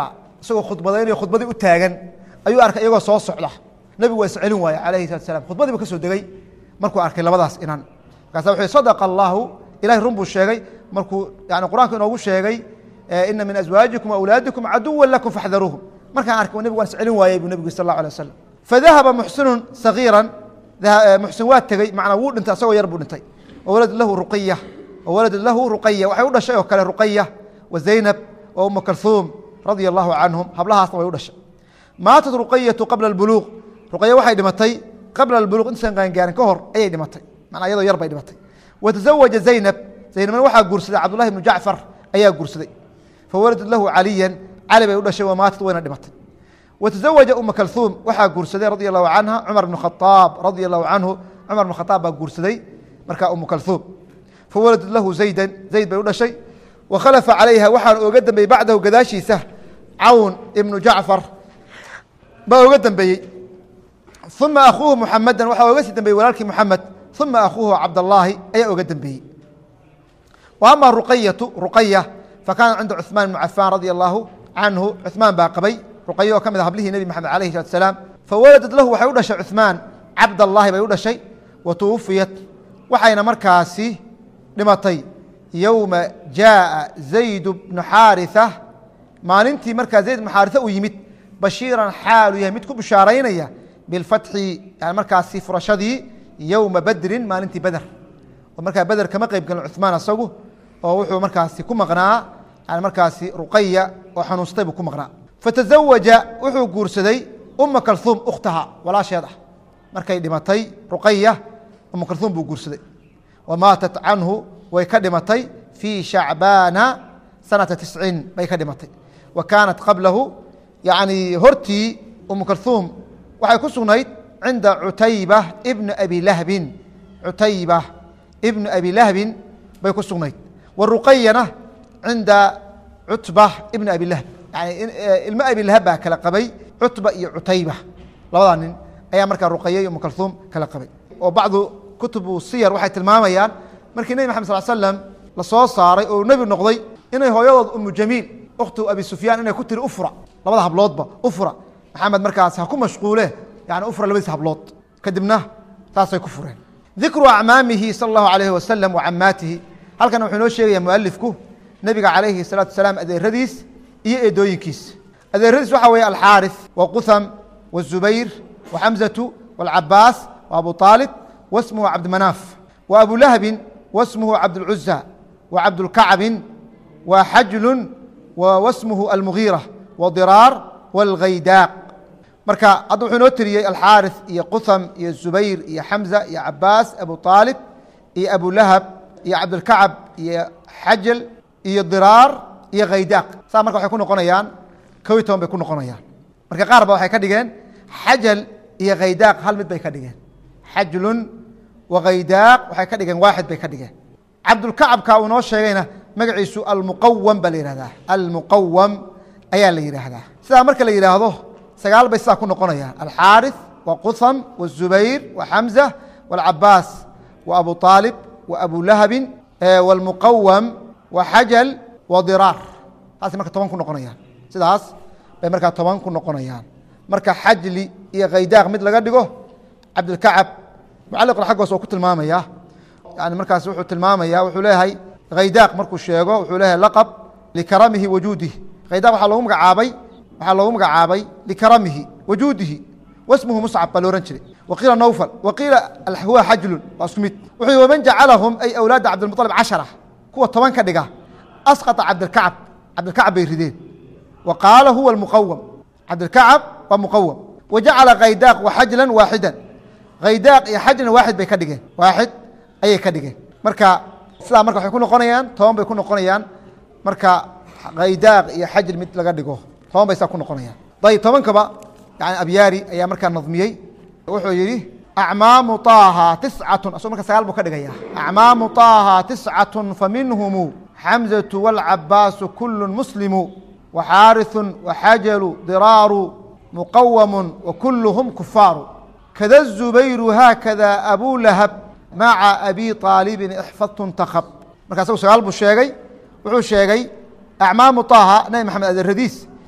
isagoo khudbadaynayo khudbadii u taagan ayuu arkay iyagoo soo socda nebigu waa iscelin waaye calayhi salatu salam khudbadii buu ka soo degay markuu arkay labadaas inan markaasa wuxuu sadaqa allahu ilahay run buu sheegay markuu yani qur-aanku inoogu sheegay ina min azwaajikum waawlaadikum caduwan lakum faxdaruuhum markaan arkay nebigu waan iscelin waayey buu nebigu sal allahu alay wasalam fadahaba muxsinun sagiiran muxsin waa tegey macnaa wuu dhintay asagoo yar buu dhintay wawalad lahu ruqiya wawalad lahu ruqaya waxay u dhashay oo kale ruqaya wa zaynab wa uma kalhuum radia allahu canhum hablahaasna way u dhashay maatat ruqayatu qabla albuluuq ruqaya waxay dhimatay qabla albuluuq intaysan qaangaarin ka hor ayay dhimatay manaa iyadoo yar bay dhimatay watazawaja zaynab zaynabna waxaa guursaday cabdullahi ibnu jacfar ayaa guursaday fawaladat lahu caliyan cali bay u dhashay wamaatat wayna dhimatay watazawaja uma kalhuum waxaa guursaday radia allahu canha cumar bn khaaab radia allahu canhu cumar bn khaaab baa guursaday markaa umu kalhuum fawaladat lahu zaydan zayd bay u dhashay wakhalafa calayha waxaana oga dambeeyey bacdahu gadaashiisa cawn ibnu jacfar baa oga dambeeyey uma akuuhu muxamadan waxaa oga sii dambeeyey walaalkii muxamed uma akuuhu cabdallaahi ayaa oga dambeeyey wa ama ruqayatu ruqaya fakaanat cinda cuثmaan ibnu cafaan radia allahu canhu cuثmaan baa qabay ruqaya oo ka mid a hablihii nebi maxamed alayhi salatu salaam fawaladat lahu waxay u dhashay cuثmaan cabdallaahi bay u dhashay wa tuwufiyat waxayna markaasi dhimatay yowma jaaa zayd bnu xaariثa maalintii markaa zayd bnu xaariثa uu yimid bashiiran xaalu yahay mid ku bishaaraynaya bilfatxi yani markaasi furashadii yowma badrin maalintii beder oo markaa beder kama qeyb galin cuثmaan asagu oo wuxuu markaasi ku maqnaa yani markaasi ruqaya oo xanuunstay buu ku maqnaa fatazawaja wuxuu guursaday uma kalhuum ukhtaha walaasheed ah markay dhimatay ruqaya uma kalhuum buu guursaday wamaatat canhu way ka dhimatay fii shacbaana sanata tisciin bay ka dhimatay wa kaanat qablahu yani hortii umu kalhuum waxay ku sugnayd cinda cutayba ibni abi lahbin cutayba ibni abi lahbin bay ku sugnayd wa ruqayana cinda cutba ibni abi lahb yani ilmo abi lahab baa kala qabay cutba iyo cutayba labadaa nin ayaa markaa ruqaya iyo umu kalhuum kala qabay oo bacdu kutubu siyar waxay tilmaamayaan markii nebi maxamed sal slam la soo saaray oo nebi noqday inay hooyadood umu jamiil ukhtu abi sufyaan inay ku tiri ufra labada habloodba ufra maxamed markaas ha ku mashquule yani ufra labadiis hablood kadibna saasay ku fureen dikru acmaamihi sala allahu alayhi wasalam wa camaatihi halkana wuxuu inoo sheegaya mualifku nebiga calayhi salaatu wasalaam adeeradiis iyo eedooyinkiis adeeradiis waxaa weeye alxaarith wa qutham wazubayr wa xamzatu walcabaas wa abu aalib wasmuhu cabdimanaaf wa abu lahabin wasmuhu cabdulcuza wa cabdulkacbin wa xajlun wa wasmuhu almugiira wa diraar walghaydaaq marka hadda wuxuu inoo tiriyey alxaarith iyo qutham iyo zubayr iyo xamza iyo cabaas abu aalib iyo abu lahab iyo cabdulkacab iyo xajl iyo diraar iyo khaydaaq saa marka waxay ku noqonayaan kow iyo toban bay ku noqonayaan marka qaar ba waxay ka dhigeen xajal iyo khaydaaq hal mid bay ka dhigeen xajlun wa khaydaaq waxay ka dhigeen waaxid bay ka dhigeen cabdulkacabka uu inoo sheegayna magaciisu almuqawam baa la yihahdaa almuqawam ayaa la yidhaahdaa sidaa marka la yidhaahdo sagaal bay sidaa ku noqonayaan alxaarith wa qutham wazubayr wa xamza walcabaas wa abu aalib wa abu lahabin walmuqawam wa xajal wa diraar taasay marka toban ku noqonayaan sidaas bay markaa toban ku noqonayaan marka xajli iyo khaydaaq mid laga dhigo cabdilkacab mucaliqna xaggoos oo ku tilmaamaya yani markaas wuxuu tilmaamaya wuxuu leeyahay khaydaaq markuu sheego wuxuu leeyahay laqab likaramihi wajuudihi khaydaaq waxaa loogu magacaabay waxaa loogu magacaabay likaramihi wajuudihi wasmuhu muscab baa loohan jiray waqiila nawfal waqiila huwa xajlun waa isku mid wuxuu waman jacalahum ay awlaada cabdilmuطalib cashara kuwa toban ka dhiga asqata cabdilkacab cabdilkacab bay rideen wa qaala huwa almuqawam cabdilkacab waa muqawam wa jacala khaydaaq wa xajlan waaxidan khaydaaq iyo xajlan waaxid bay ka dhigeen waaxid ayay ka dhigeen marka sidaa marka waxay ku noqonayaan toban bay ku noqonayaan marka khaydaaq iyo xajl mid laga dhigo toban bay saa ku noqonayaan ayb tobankaba yani abyaari ayaa markaa nadmiyey wuxuu yihi acmaamu طaaha tiscatun asagoo marka sagaal buu ka dhigaya acmaamu طaaha tiscatun faminhumu xamzatu wاlcabaasu kulu muslimu waxaariثu waxajalu diraaru muqawamu wakuluhum kufaaru kada zubayru haakada abu lahab maca abi aalibin ixfadtu ntakab marka asagu sagaal buu sheegay wuxuu sheegay acmaamu طaaha nabi maxamed adeeradiis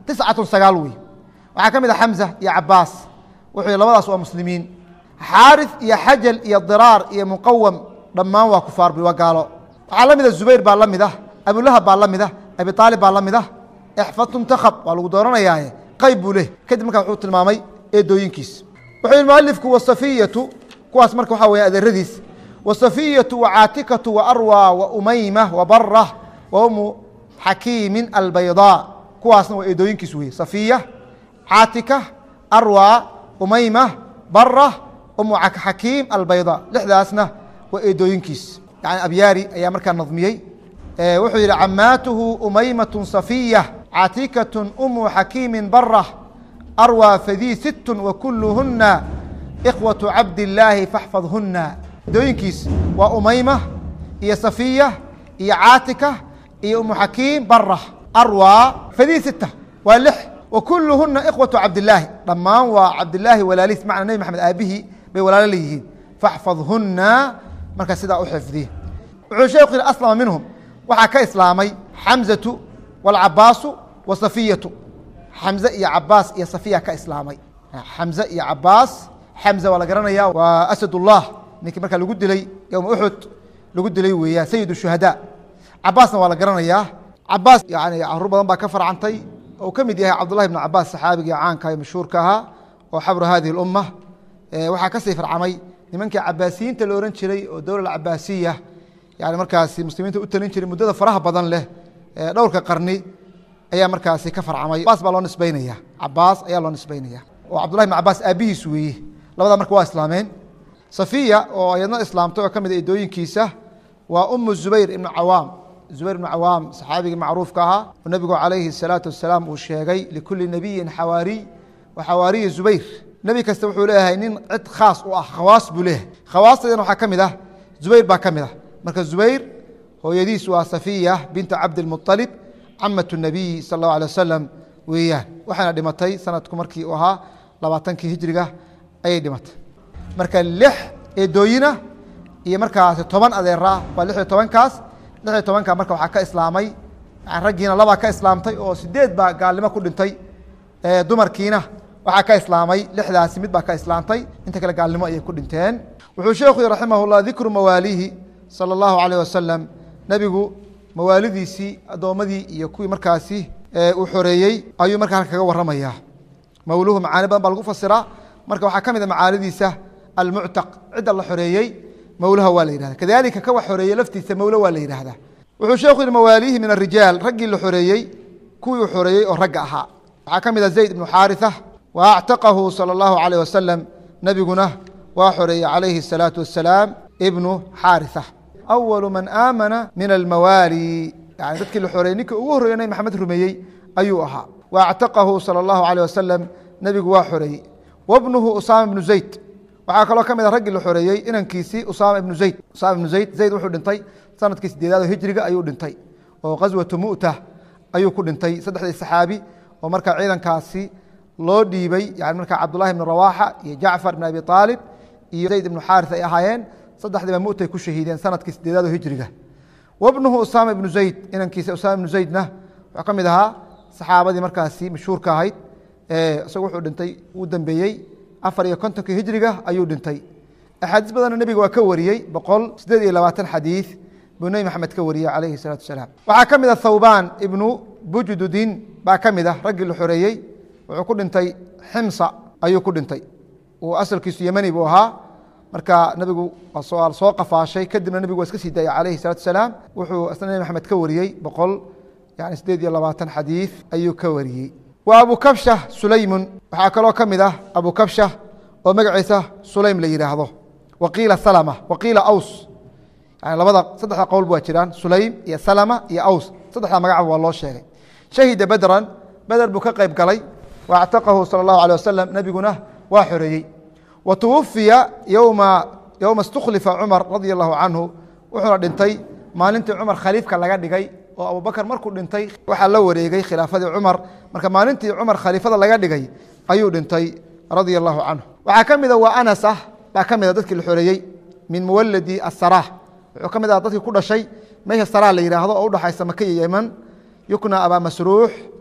tiscatun sagaal wey waxaa ka mid a xamza iyo cabaas wuxuu labadaas waa muslimiin xaarith iyo xajal iyo diraar iyo muqawam dhammaan waa kufaar waa gaalo waxaa la mid a zubayr baa la mid ah abulahab baa la mid ah abi aalib baa la mid ah exfad tuntakhab waa lagu dooranayaaye qayb buu leh kadib markaa wuxuu tilmaamay eedooyinkiis wuxuu yihi mualifku wasafiyatu kuwaas marka waxaa weya adeeradiis wasafiyatu wacaatikatu waarwa waumayma wabara waumu xakiimin albaydaa kuwaasna waa eedooyinkiis weye safiya caatika arwa umayma bara umu xakiim albaydaa lixdaasna waa eedooyinkiis yani abyaari ayaa markaa nadmiyey wuxuu yihi camaatuhu umaymaة safiya caatikة umu xakiimi bara arwى fadii sit wakuluhuna ikhwaة cabd الlaahi faxfadhuna eedooyinkiis waa umayma iyo safiya iyo caatika iyo umu xakiim bara arwى fadii sita waa lix wakuluhuna ikhwaة cabdالlaahi dhammaan waa cabdilaahi walaalis macna nebi maxamed aabihii bay walaalo leeyihiin faxfadhuna marka sidaa u xifdiye wuxuu sheekhu yihi aslama minhum waxaa ka islaamay xamzatu wاlcabaasu wa safiyatu xamze iyo cabaas iyo safiya ka islaamay xamze iyo cabaas xamze waa la garanaya waa asadullah ninkii markaa lagu dilay yowma uxud lagu dilay weeyaan sayid shuhada cabaasna waa la garanayaa cabaas yani caruur badan baa ka farcantay oo ka mid yahay cabdullahi bn cabaas saxaabigii caanka ee mashhuurka ahaa oo xabru hadihi اlumma waxaa kasii farcamay nimankii cabaasiyiinta la ohan jiray oo dowla cabaasiya yani markaasi muslimiinta u talin jiray muddada faraha badan leh dhowrka qarni ayaa markaasi ka farcamay cabaas baa loo nisbeynaya cabaas ayaa loo nisbeynaya oo cabdullahi bn cabaas aabihiis weeye labada marka waa islaameen safiya oo iyadna islaamtay oo ka mid a eedooyinkiisa waa umu zubayr ibnu cawaam zubayr ibnu cawaam saxaabigii macruufka ahaa oo nebigu calayhi الsalaatu wasalaam uu sheegay likuli nabiyin xawaariy wa xawaariyi zubayr nebi kasta wuxuu leeyahay nin cid khaas u ah khawaas buu leeyahay khawaastaydana waxaa ka mid ah zubayr baa ka mid ah marka zubayr hooyadiis waa safiya binta cabdilmuطalib camatu nabiy sal اllahu alay wasalam weeyaan waxayna dhimatay sanadku markii uu ahaa labaatankii hijriga ayay dhimatay marka lix eedooyina iyo markaasi toban adeera waa lix iyo tobankaas lix iyo tobanka marka waxaa ka islaamay raggiina labaa ka islaamtay oo sideed baa gaalnimo ku dhintay dumarkiina waxaa ka islaamay lixdaasi mid baa ka islaamtay inta kale gaalnimo ayay ku dhinteen wuxuu sheekhu yihi raximah اllah dikru mawaalihi salى اllahu alayh wasalam nebigu mawaalidiisii addoommadii iyo kuwii markaasi uu xoreeyey ayuu markaa halka kaga waramaya mawluhu macaani badan baa lagu fasiraa marka waxaa ka mid a macaanidiisa almuctaq cidda la xoreeyey mawlaha waa la yihahda kadalika kawa xoreeyey laftiisa mawlo waa la yihahdaa wuxuu sheekhu yihi mawaalihi min arijaal raggii la xoreeyey kuwii uu xoreeyey oo ragga ahaa waxaa ka mid a zayd ibnu xaaritha wa actaqahu salى اllahu alayh wasalam nebiguna waa xoreeyey calayhi الsalaatu wasalaam ibnu xaaritha awalu man aamana min almawaali yani dadkii la xoreeyey ninka ugu horreeya nabi maxamed rumeeyey ayuu ahaa wa actaqahu salى اllahu alayh wasalam nebigu waa xoreeyey wabnuhu usaama ibnu zayd waxaa kaloo ka mid a raggii la xoreeyey inankiisii usaama ibnu zayd usaama ibnu zayd zayd wuxuu dhintay sanadkii sideedaad oo hijriga ayuu dhintay oo qaswatu mu'ta ayuu ku dhintay saddexdii saxaabi oo markaa ciidankaasi loo dhiibay yani markaa cabdullahi ibnu rawaxa iyo jacfar ibn abi aalib iyo zayd ibnu xaaris ay ahaayeen saddexdiiba mu'tay ku shahiideen sanadkii sideedaad oo hijriga wabnuhu usaama ibnu zayd inankiisa usaama ibnu zaydna wuxuu ka mid ahaa saxaabadii markaasi mashhuurka ahayd isagu wuxuu dhintay uu dambeeyey afar iyo kontonkii hijriga ayuu dhintay axaadiis badanna nebiga waa ka wariyey boqol siddeed iyo labaatan xadiid buu nebi maxamed ka wariyey calayhi salaatu wasalaam waxaa ka mid a thawbaan ibnu bujdudin baa ka mid ah raggii la xoreeyey wuxuu ku dhintay ximsa ayuu ku dhintay uu asalkiisu yemani buu ahaa marka nebigu waa soo qafaashay kadibna nebigu waa iska sii daayay calayhi salaatu wasalaam wuxuu isna nebi maxamed ka wariyey boqol yani siddeed iyo labaatan xadiid ayuu ka wariyey wa abu kabsha sulaymun waxaa kaloo ka mid ah abu kabsha oo magaciisa sulaym la yidhaahdo waqiila salama waqiila aws yani labada saddexda qowl waa jiraan sulaym iyo salama iyo aws saddexda magacba waa loo sheegay shahida bedran beder buu ka qayb galay wa actaqahu salى اllahu alيه wasalam nebiguna waa xoreeyey wa tuwafiya yowma yowma istukhlifa cumar radia allahu canhu wuxuuna dhintay maalintii cumar khaliifka laga dhigay oo abubakr markuu dhintay waxaa la wareegay khilaafadii cumar marka maalintii cumar khaliifada laga dhigay ayuu dhintay radia allahu canhu waxaa ka mida waa anas ah baa ka mid a dadkii la xoreeyey min muwaladi asarah wuxuu ka mid ah dadkii ku dhashay meesha sarah la yidhaahdo oo udhaxaysa maka iyo yeman yukna abaa masruux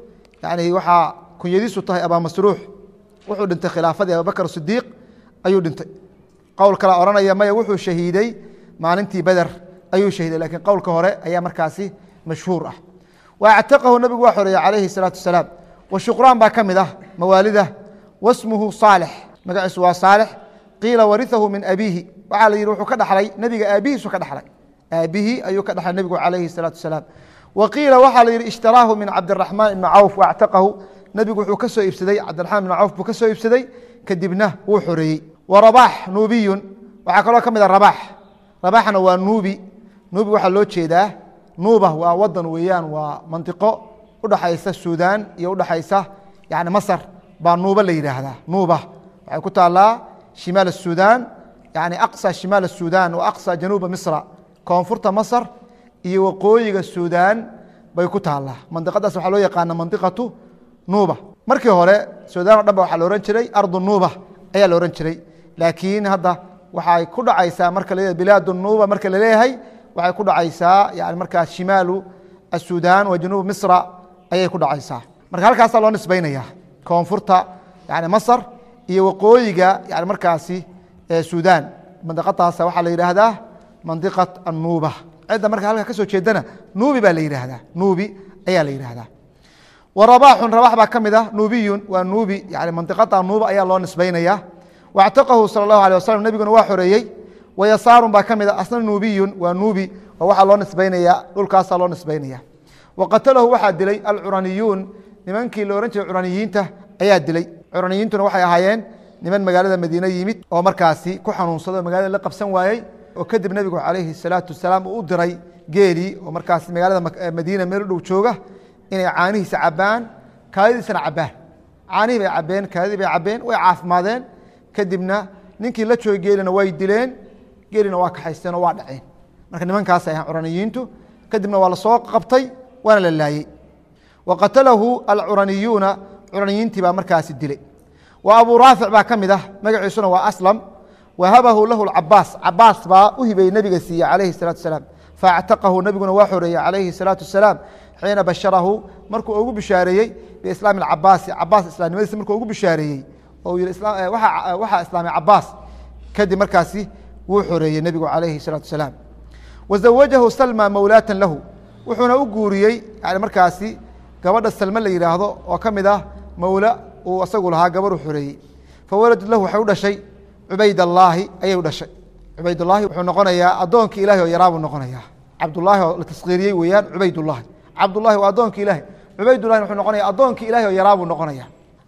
yani waxaa kunyadiisu tahay abaa masruux wuxuu dhintay khilaafadii abubakr sidiiq ayuu dhintay. qowl kala oranaya maya wuxuu shahiiday maalintii beder ayuu shahiiday, lakiin qowlka hore ayaa markaasi mashhuur ah. waactaqahu nabigu waa xoreeyey calayhi salaatu wasalaam. wa shuqraan baa ka mid ah mawaalida, wasmuhu saalix, magaciisu waa saalix. qiila warihahu min abiihi, waxaa la yidhi wuxuu ka dhaxlay nebiga aabihiisu ka dhaxlay, aabihii ayuu ka dhaxlay nebigu calayhi salaatu wasalaam. wa qiila waxaa la yidhi ishtaraahu min cabdiraxmaan ibni cawf waactaqahu, nebigu wuxuu ka soo iibsaday cabdiraxmaan ibni cawf buu ka soo iibsaday, kadibna wuu xoreeyey. wa rabaax nuubiyun, waxaa kaloo ka mid a rabaax. rabaaxna waa nuubi. nuubi waxaa loo jeedaa nuuba waa wadan weeyaan, waa mantiqo udhaxaysa suudaan iyo udhaxaysa yani masar baa nuuba la yidhaahdaa. nuuba waxay ku taalaa shimaal الsuudaan, yani aqصى shimaal الsuudaan wa aqصى januuba misra, koonfurta masr iyo waqooyiga suudaan bay ku taalaa. mandiqadaas waxaa loo yaqaana mandiqatu nuuba. markii hore suudaan o dhan ba waxaa la ohan jiray ardu nuuba ayaa la ohan jiray, laakiin hadda waxay ku dhacaysaa marka la bilaad nuuba marka la leeyahay waxay ku dhacaysaa yani markaas shimaalu الsuudaan wa januub misra ayay ku dhacaysaa. marka halkaasaa loo nisbaynaya koonfurta yani masr iyo waqooyiga yani markaasi suudaan. mandiqadaas waxaa la yidhaahdaa mandiqat annuuba. cidda marka halka ka soo jeedana nuubi baa la yidhaahdaa, nuubi ayaa la yidhaahdaa. wa rabaaxun rabax baa ka mid ah, nuubiyun waa nuubi, yani mandiqada nuuba ayaa loo nisbaynaya. waactaqahu sala allahu alيه wasalam, nebiguna waa xoreeyey. wa yasaarun baa ka mid ah, asna nuubiyun waa nuubi oo waxaa loo nisbaynaya dhulkaasaa loo nisbaynaya. wa qatalahu waxaa dilay alcuraniyuun, nimankii la ohan jiray curaniyiinta ayaa dilay. curaniyiintuna waxay ahaayeen niman magaalada madiine yimid oo markaasi ku xanuunsado magaalada la qabsan waayey, oo kadib nebigu calayhi الsalaatu wasalaam uu u diray geelii oo markaasi magaalada madiina meel u dhow jooga inay caanihiisa cabaan, kaadidiisana cabaan. caanihii bay cabeen, kaadidii bay cabeen, way caafimaadeen. kadibna ninkii la joogay geelina way dileen, geelina waa kaxaysteen oo waa dhaceen. marka nimankaas ay ahaan curaniyiintu. kadibna waa lasoo qabtay waana la laayey. wa qatalahu alcuraniyuuna, curaniyiintii baa markaasi dilay. wa abu raafic baa ka mid ah, magaciisuna waa aslam. wahabahu lahu cabaas, cabaas baa u hibeeyey nebiga siiye calayhi الsalaatu wasalaam. faactaqahu, nebiguna waa xoreeyey calayhi الsalaatu wasalaam xiina basharahu, markuu ugu bishaareeyey biislaami cabaasi, cabaas islaamnimadiisa markuu ugu bishaareeyey oo yihi waxaa islaamay cabaas, kadib markaasi wuu xoreeyey nebigu calayhi الsalaatu wasalaam. wazawajahu salma mawlaatan lahu, wuxuuna u guuriyey yani markaasi gabadha salme la yidhaahdo oo ka mid ah mawla uu asagu lahaa gabarhu xoreeyey. fawaladad lahu waxay u dhashay cubaydallaahi ayay u dhashay. cubaydallaahi wuxuu noqonayaa addoonkii ilahi oo yaraa buu noqonayaa. cabdullaahi oo la taskiiriyey weeyaan cubaydullaahi. cabdullaahi waa addoonkii ilahi, cubaydullahi wuxuu noqonaya addoonkii ilahi oo yaraa buu noqonaya.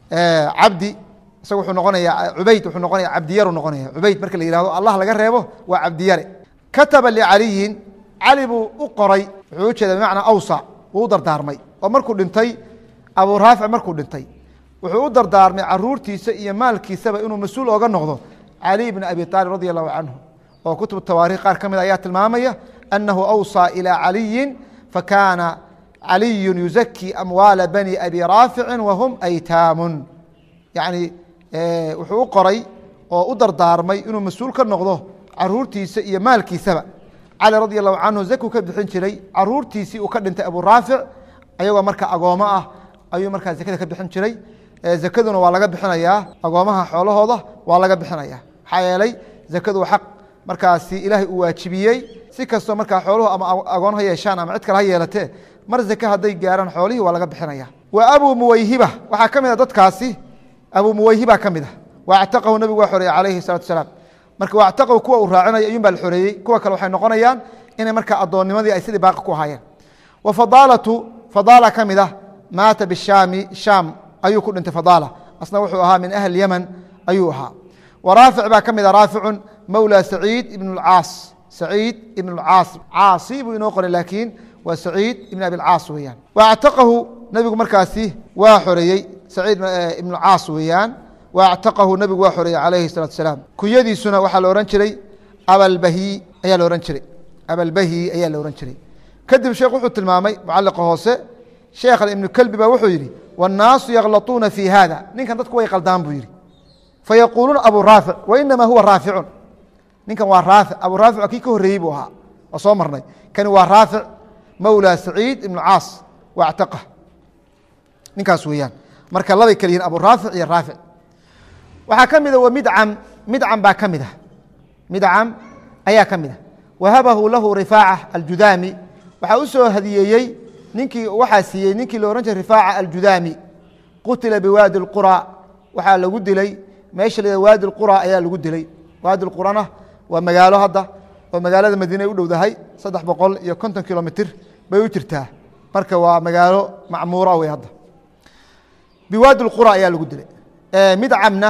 cabdi isaga wuxuu noqonayaa cubayd, wuxuu noqonaya cabdiyaru noqonaya. cubayd marka la yihahdo allah laga reebo waa cabdiyare. kataba licaliyin, cali buu u qoray, wuxuu ujeeda bimacnaa awsa, wuu u dardaarmay oo markuu dhintay abu raafic markuu dhintay wuxuu u dardaarmay caruurtiisa iyo maalkiisaba inuu mas-uul ooga noqdo cali bn abi aalib radi allahu canhu. oo kutub tawaarikh qaar ka mid ayaa tilmaamaya anahu awsaa ilaa caliyin fakaana caliyu yuzakii amwaala bani abi raaficin wahum aytaamun. yani wuxuu u qoray oo u dardaarmay inuu mas-uul ka noqdo caruurtiisa iyo maalkiisaba. cali radi allahu canhu zaku ka bixin jiray caruurtiisii uu ka dhintay abu raafic, ayagoo marka agoomo ah ayuu markaa zakada ka bixin jiray. zakaduna waa laga bixinayaa, agoomaha xoolahooda waa laga bixinaya. maxaa yeelay zakadu xaq markaasi ilaahay uu waajibiyey, si kastoo markaa xooluhu ama agoon ha yeeshaan ama cid kale ha yeelatee, mar zake hadday gaaraan xoolihii waa laga bixinaya. wa abu muwayhiba waxaa ka mid a dadkaasi, abu muwayhiba ka mid a. waactaqahu nabigu waa xoreeyey calayhi الsalatu wasalaam. marka waactaqahu kuwa uu raacinaya ayuun baa la xoreeyey, kuwa kale waxay noqonayaan inay markaa addoonnimadii ay sidii baaqi ku ahaayeen. wa fadaalatu, fadaala ka mid ah, maata bishaami, shaam ayuu ku dhintay fadaala, asna wuxuu ahaa min ahli yaman ayuu ahaa. wa raafic baa ka mid a, raaficun mawla saciid ibn اlcaas, saciid ibn اlcaas, caasi buu inoo qoray laakiin waa saciid ibn abi lcaas weeyaan. waactaqahu nebigu markaasi waa xoreeyey, saciid ibn اlcaas weeyaan. waactaqahu nebigu waa xoreeyey calayhi الsalatu wasalaam. kunyadiisuna waxaa la ohan jiray abalbahi ayaa la ohan jiray, abalbahi ayaa la ohan jiray. kadib sheekh wuxuu tilmaamay mucaliqa hoose, sheekhan ibnu kelbi baa wuxuu yidhi wاnnaasu yakhlatuuna fi hada, ninkan dadku way qaldaan buu yidhi. fayaquuluuna abu raafic wainama huwa raaficun, ninkan waa raafic. abu raafic waa kii ka horreeyey buu ahaa, waa soo marnay. kani waa raafic mawla saciid ibn caas waactaqah. ninkaas weeyaan marka labay kala yihiin abu raafic iyo raafic waxaa ka mida wa midcam midcam baa ka mid ah midcam ayaa ka mid ah wahabahu lahu rifaaca aljudaami waxaa u soo hadiyeeyey ninkii waxaa siiyey ninkii la ohan jiray rifaaca aljudaami qutila biwaadi اlqura waxaa lagu dilay meesha la waadi اlqura ayaa lagu dilay waadi اlqurana waa magaalo hadda oo magaalada madiine ay u dhowdahay saddex boqol iyo konton kilomitr bay u jirtaa marka waa magaalo macmuura wey hadda biwaadi اlqura ayaa lagu dilay midcamna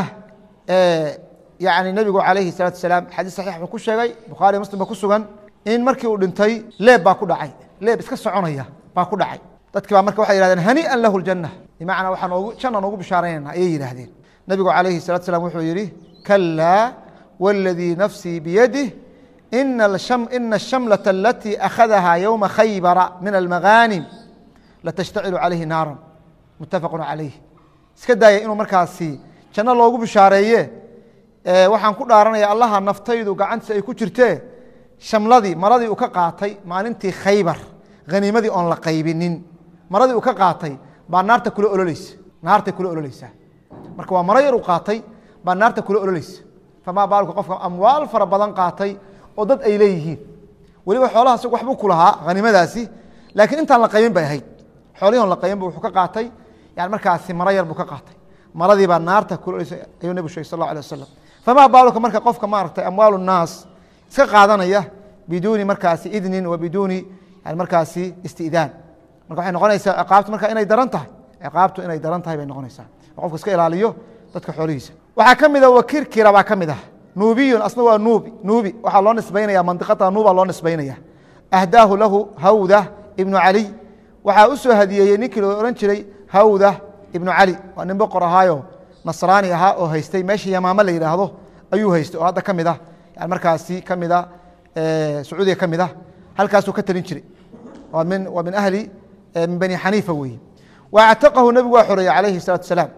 yani nebigu calayhi الsalaatu wasalaam xadiis saxiix buu ku sheegay bukhaariy muslim ba ku sugan in markii uu dhintay leeb baa ku dhacay leeb iska soconaya baa ku dhacay dadki baa marka waxay yihahdeen hanii'an lahu اljanة bimacnaa waxaa noogu janna noogu bishaaraynayna ayay yidhaahdeen nebigu calayhi الsalatu wasalaam wuxuu yihi kalaa wاladii nafsii biyadih ina الshamlaة alatii akhadaha ywma khaybara min almagaanim latashtacilu calayhi naara mutafaqu calayh iska daaya inuu markaasi janno loogu bishaareeye waxaan ku dhaaranaya allaha naftaydu gacantiisa ay ku jirtee shamladii maradii uu ka qaatay maalintii khaybar haniimadii oon la qaybinin maradii uu ka qaatay baa naarta kula ololeysa naartay kula ololeysaa marka waa maro yar uu qaatay baa naarta kula ololeysa famaa baalka qofka amwaal fara badan qaatay oo dad ay leeyihiin weliba xoolaha isag waxbuu ku lahaa hanimadaasi laakiin intaan la qaybin bay ahayd xoolihii on la qaybin bu wuxuu ka qaatay yani markaasi maro yar buu ka qaatay maradii baa naarta kula ololeysa ayuu nebigu shegey sal اlه alيه wasalam famaa baalka marka qofka maaragtay amwaal الnaas iska qaadanaya biduuni markaasi idnin wa biduuni yani markaasi istidaan marka waxay noqonaysaa ciqaabtu marka inay daran tahay ciqaabtu inay daran tahay bay noqonaysaa oo qofka iska ilaaliyo dadka xoolihiisa waxaa ka mida wakirkira baa ka mid ah nuubiyun asna waa nuubi nuubi waxaa loo nisbaynaya mandiqada nuuba loo nisbaynaya ahdaahu lahu hawda ibnu caliy waxaa u soo hadiyeeyey ninkii loo ohan jiray hawda ibnu cali waa nin boqor ahaayo nasraani ahaa oo haystay meesha yamaamo la yidhaahdo ayuu haystay oo hadda ka mid ah yani markaasi ka mid a sacuudiga ka mid ah halkaasuu ka talin jiray waa min waa min ahli min bani xaniifa weeye waactaqahu nebigu waa xoreeyey calayhi الsalatu wasalaam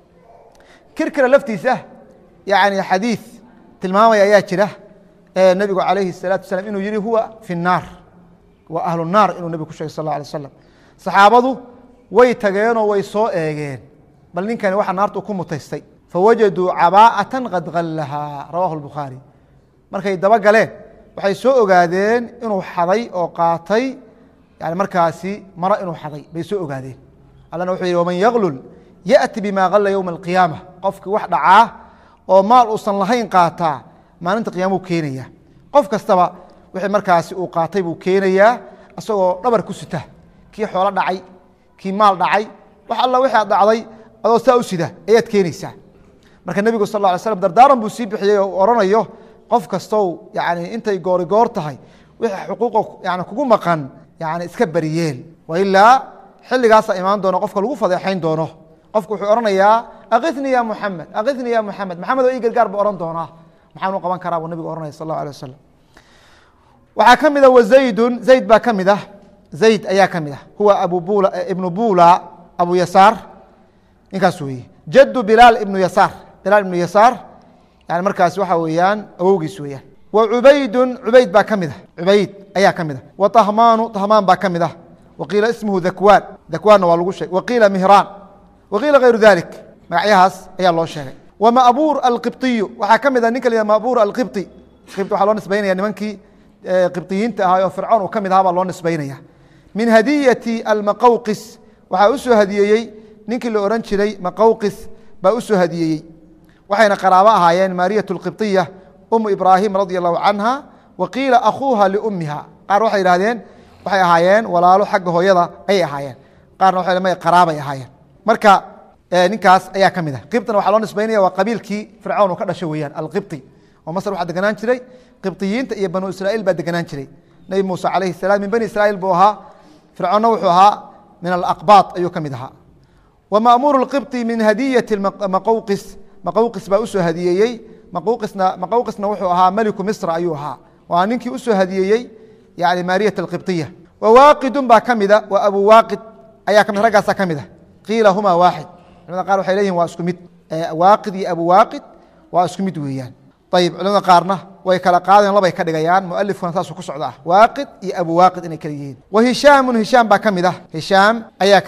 kirkira laftiisa yani xadiid tilmaamaya ayaa jira nebigu calayhi الsalaatu wasalaam inuu yihi huwa fi الnaar waa ahlu الnaar inuu nebigu ku shegay sal اla alay waslam saxaabadu way tageenoo way soo eegeen bal ninkani waxa naarta ku mutaystay fawajaduu cabaa'atan qad gallahaa rawahu اlbukhaari markay daba galeen waxay soo ogaadeen inuu xaday oo qaatay yani markaasi maro inuu xaday bay soo ogaadeen allana wuxuu yihi waman yaglul yaأti bima galla ywma اlqiyaama qofkii wax dhacaa oo maal uusan lahayn qaataa maalinta qiyamuu keenaya qof kastaba wixii markaasi uu qaatay buu keenayaa isagoo dhabar ku sita kii xoolo dhacay kii maal dhacay wax alla wixii ad dhacday adoo saa u sida ayaad keenaysaa marka nebigu sal ه alay slam dardaaran buu sii bixiyey oo oranayo qof kastow yani intay goori goor tahay wixii xuquuqa yani kugu maqan yani iska bariyeel wailaa xilligaasa imaan doono qofka lagu fadeexayn doono qofku wuxuu ohanayaa akithnii ya muxamed akithnii ya muxamed maxamed oo ii gargaar buu ohan doonaa maxaanu qaban karaa buu nebigu ohanaya sal اlه alيه wasalam waxaa ka mida wazaydun zayd baa ka mid ah zayd ayaa ka mid ah huwa abu bula ibnu bula abu yasaar ninkaas weeye jadu bilaal ibnu yasaar bilaal ibnu yasaar yani markaasi waxa weeyaan awowgiis weeyaan wa cubaydun cubayd baa ka mid ah cubayd ayaa ka mid ah wa tahmaanu tahmaan baa ka mid ah wa qiila ismuhu dakwaan dakwaanna waa lagu sheegay wa qiila mihraan wa qiila gayru dalik magacyahaas ayaa loo sheegay wa ma'buur alqibطiyu waxaa ka mid ah ninka la yihah ma'buur alqibطi qibطi waxaa loo nisbaynaya nimankii qibطiyiinta ahaa oo fircoon uu ka mid ahaa baa loo nisbaynaya min hadiyati almaqawqis waxaa u soo hadiyeeyey ninkii la ohan jiray maqawqis baa u soo hadiyeeyey waxayna qaraabo ahaayeen maariyaة اqibطiya umu ibraahim radi allahu canha wa qiila akuuha liumiha qaar waxay idhahdeen waxay ahaayeen walaalo xagga hooyada ayay ahaayeen qaarna waa m qaraabay ahaayeen marka ninkaas ayaa ka mid ah qibطina waxaa loo nisbaynaya waa qabiilkii fircawn uu ka dhashay weeyaan alqibطi oo masr waxaa deganaan jiray qibطiyiinta iyo banu israiil baa deganaan jiray nebi muuse calayhi الsalaam min bani israiil buu ahaa fircoonna wuxuu ahaa min alaqbaaط ayuu ka mid ahaa wa ma'muur اqibطi min hadiyati maqawqis maqawqis baa usoo hadiyeeyey maqawqisna maqawqisna wuxuu ahaa meliku misra ayuu ahaa waa ninkii usoo hadiyeeyey yani maariyat alqibطiya wa waaqidun baa ka mida wa abu waaqid ayaa kami raggaasaa ka mid ah qiila huma waaxid culamada qaar waxay leyihin waa isku mid waaqid iyo abu waaqid waa isku mid weeyaan ayib culamada qaarna way kala qaadeen labay ka dhigayaan mualifkuna saasuu ku socda ah waaqid iyo abu waaqid inay kala yihiin wa hishaamun hishaam baa ka mid ah hishaam ayaa ka mid ah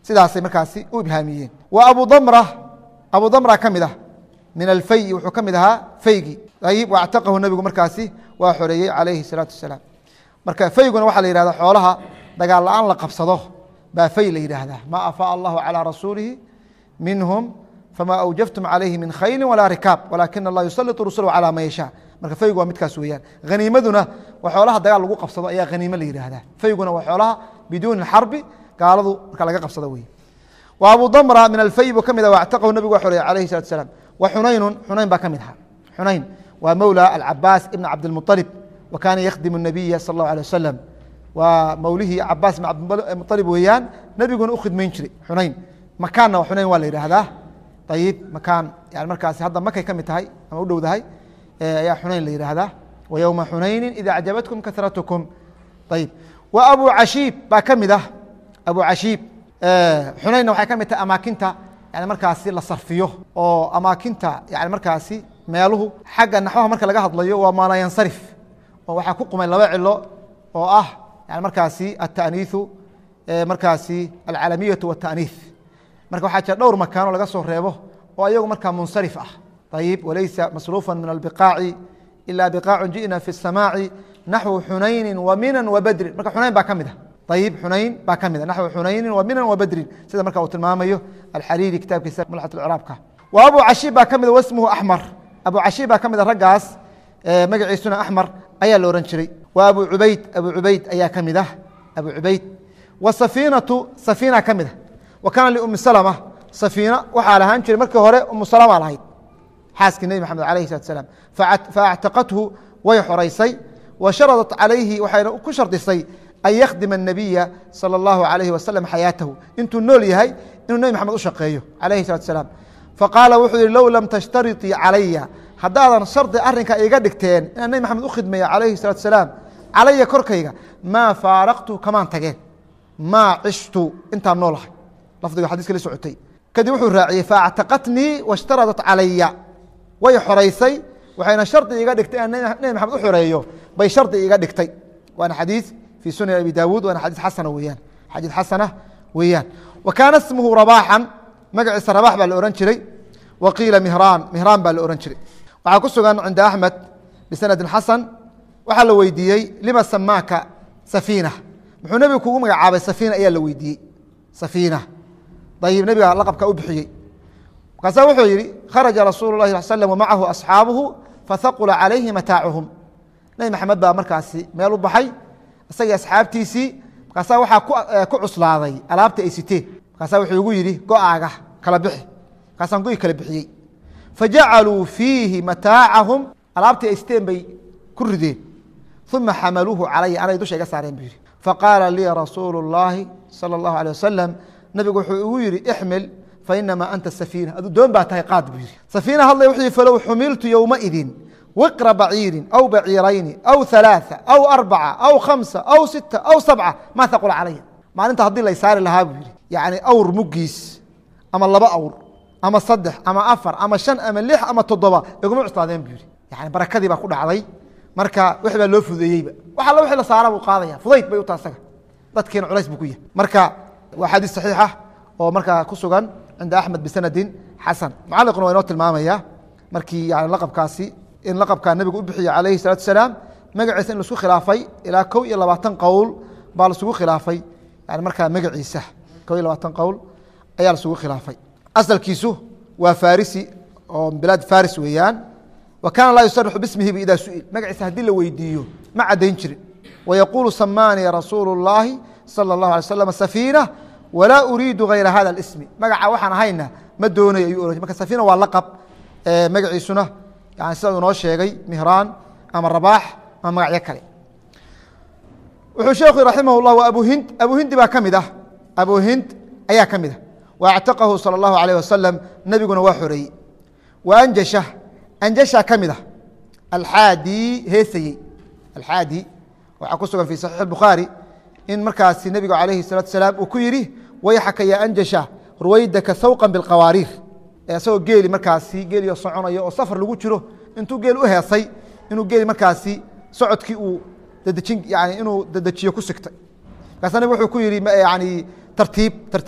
sidaasay markaasi u ibhaamiyeen wa abu damra abu damra ka mid ah min alfay wuxuu ka mid ahaa faygii ayib wactaqahu nebigu markaasi waa xoreeyey calayhi salaatu wasalaam marka fayguna waxaa la yihahdaa xoolaha dagaal la-aan la qabsado baa fay la yidhaahdaa ma afaa allahu calىa rasuulihi minhum fama awjaftum calayhi min khayli walaa rikaab walaakina allah yusalitu rusulahu calaa man yashaa marka faygu waa midkaas weeyaan haniimaduna waa xoolaha dagaal lagu qabsado ayaa haniimo la yidhaahdaa fayguna waa xoolaha biduuni xarbi gaaladu marka laga qabsado wey wa abu damra min alfay buu ka mid ah wactaqahu nebigu waa xoreeyey calayhi salatu wasalaam wa xunaynun xunayn baa ka mid ahaa xunayn waa mowla alcabaas ibn cabdilmuطalib wa kaana yakhdimu الnabiya sal اllahu alيه wasalam waa mawlihii cabaas ibn cabdilmuطalib weeyaan nebiguna u khidmayn jiray xunayn makaanna waa xunayn waa la yidhaahdaa ayib makaan yani markaasi hadda makay ka mid tahay ama u dhowdahay ayaa xunayn la yidhaahdaa wa yowma xunayni ida acjabatkum karatkum ayib wa abu cashiib baa ka mid ah abu cashiib xunaynna waxay ka mid tahay amaakinta yani markaasi la sarfiyo oo amaakinta yani markaasi meeluhu xagga naxwaha marka laga hadlayo waa maala yansarif oo waxaa ku qumay laba cilo oo ah yani markaasi ataniiu markaasi alcalamiyatu wاtaniih marka waxaa jira dhowr makaano laga soo reebo oo ayagu markaa munsarif ah ayib walaysa masruufa min albaqaaci ila biqaacu ji'na fi الsamaaci naxwu xunayni wa minan wa badrin marka xunayn baa ka mid ah ayib xunayn baa ka mid a naxwu xunayni wa minan wa badrin sida marka uu tilmaamayo alxariiri kitaabkiisa mulxat اcraabka wa abu cashiib baa ka mid a wasmuhu axmar abu cashiib baa ka mid a raggaas magaciisuna axmar ayaa la ohan jiray wa abu cubayd abu cubayd ayaa ka mid ah abu cubayd wa safiinatu safiina ka mid a wa kaana liumi salma safiina waxaa lahaan jiray markii hore umu salama lahayd xaaskii nebi maxamed alayh salatu salaam faactaqathu way xoraysay wa sharadat calayhi waxayna ku shardisay an yakhdima الnabiya salى اllahu alayhi wasalam xayaatahu intuu nool yahay inuu nebi maxamed u shaqeeyo alayhi salatu salaam faqaala wuxuu yihi low lam tashtariطii calaya haddaadan shardi arrinka iga dhigteen inaan nebi maxamed u khidmeeyo calayhi salatu salaam calaya korkayga maa faaraqtu kamaan tageen maa cishtu intaan noolahay lafdiga xadiiska la socotay kadib wuxuu raaciyey faactaqatnii washtaradat calaya way xoraysay waxayna shardi iga dhigtay inaan nebi maxamed u xoreeyo bay shardi iga dhigtay waana xadiis fii sunan abi daawuud waana xadiis xasana weeyaan xadiis xasana weeyaan wa kaana ismuhu rabaaxan magaciisa rabax baa la ohan jiray wa qiila mihraan mihraan baa la ohan jiray waxaa ku sugan cinda axmed bisanadin xasan waxaa la weydiiyey lima samaaka safiina muxuu nebigu kugu magacaabay safiina ayaa la weydiiyey safiina ayib nebiga laqabka u bixiyey markaasaa wuxuu yihi kharaja rasuulu lah sal slm wamacahu asxaabuhu fahaqula calayhi mataacuhum nebi maxamed baa markaasi meel u baxay isagii asxaabtiisii markaasaa waxaa ku cuslaaday alaabta ay siteen markaasaa wuxuu igu yidhi go-aaga kala bixi markaasaan go-i kala bixiyey fajacaluu fiihi mataacahum alaabtii ay siteen bay ku rideen uma xamaluuhu calaya anay dusha iga saareen buu yihi faqaala lii rasuulu اllaahi salى اllahu alيه wasalam nabigu wuxuu igu yihi ixmil fainamaa anta safiina aduu doon baa tahay qaad buu yihi safiina hadlay wuxuu yihi falow xumiltu yowmaidin wiqra baciirin aw baciirayni aw ثalaaثa aw arbaca aw khamsa aw sita aw sabca maa haqula calaya maalinta haddii lay saari lahaa buu yihi yani awr muggiis ama laba awr ama saddex ama afar ama shan ama lix ama toddoba iguma cuslaadeen buu yihi yani barakadii baa ku dhacday marka wix baa loo fudeeyeyba wax alla wixii la saara buu qaadaya fudayd bay u taha isaga dadkiina culays buu ku yahay marka waa xadiis saxiixa oo markaa ku sugan cinda axmed bisanadin xasan mucaliquna waa inoo tilmaamaya markii yani laqabkaasi in laqabkaa nebigu u bixiye calayhi salaatu salaam magaciisa in laisku khilaafay ilaa kow iyo labaatan qowl baa lasugu khilaafay yani markaa magaciisa kow iyo labaatan qowl ayaa lasugu khilaafay asalkiisu waa farisi oo bilaad faris weeyaan wa kaana laa yusarixu bismihi idaa su'il magaciisa haddii la weydiiyo ma caddayn jirin wayaquulu samaanii rasuulu اllaahi salى اllahu alay slam safiina walaa uriidu gayra hada اsmi magaca waxaan ahayna ma doonayo ayuu ohan marka safiina waa laqab magaciisuna yani sida inoo sheegay mihraan ama rabaax ama magacyo kale wuxuu sheekhu raximah اllah wa abu hind abu hindi baa ka mid ah abu hind ayaa ka mid ah waactaqahu salى اllahu alayh wasalam nebiguna waa xoreeyey wa anjasha anjasha ka mid ah alxaadi heesayey alxaadi waxaa ku sugan fi saxiix bukhaari in markaasi nebigu alayhi الsalatu salaam uu ku yidhi wayxaka ya anjasha ruwaydaka hawqa biاlqawaariir isagoo geeli markaasi geeliyo soconayo oo safar lagu jiro intuu geel u heesay inuu geeli markaasi socodkii uu dadejin yani inuu dadejiyo ku sigtay markaasa nabig wuxuu ku yihi yani tartiib tartiib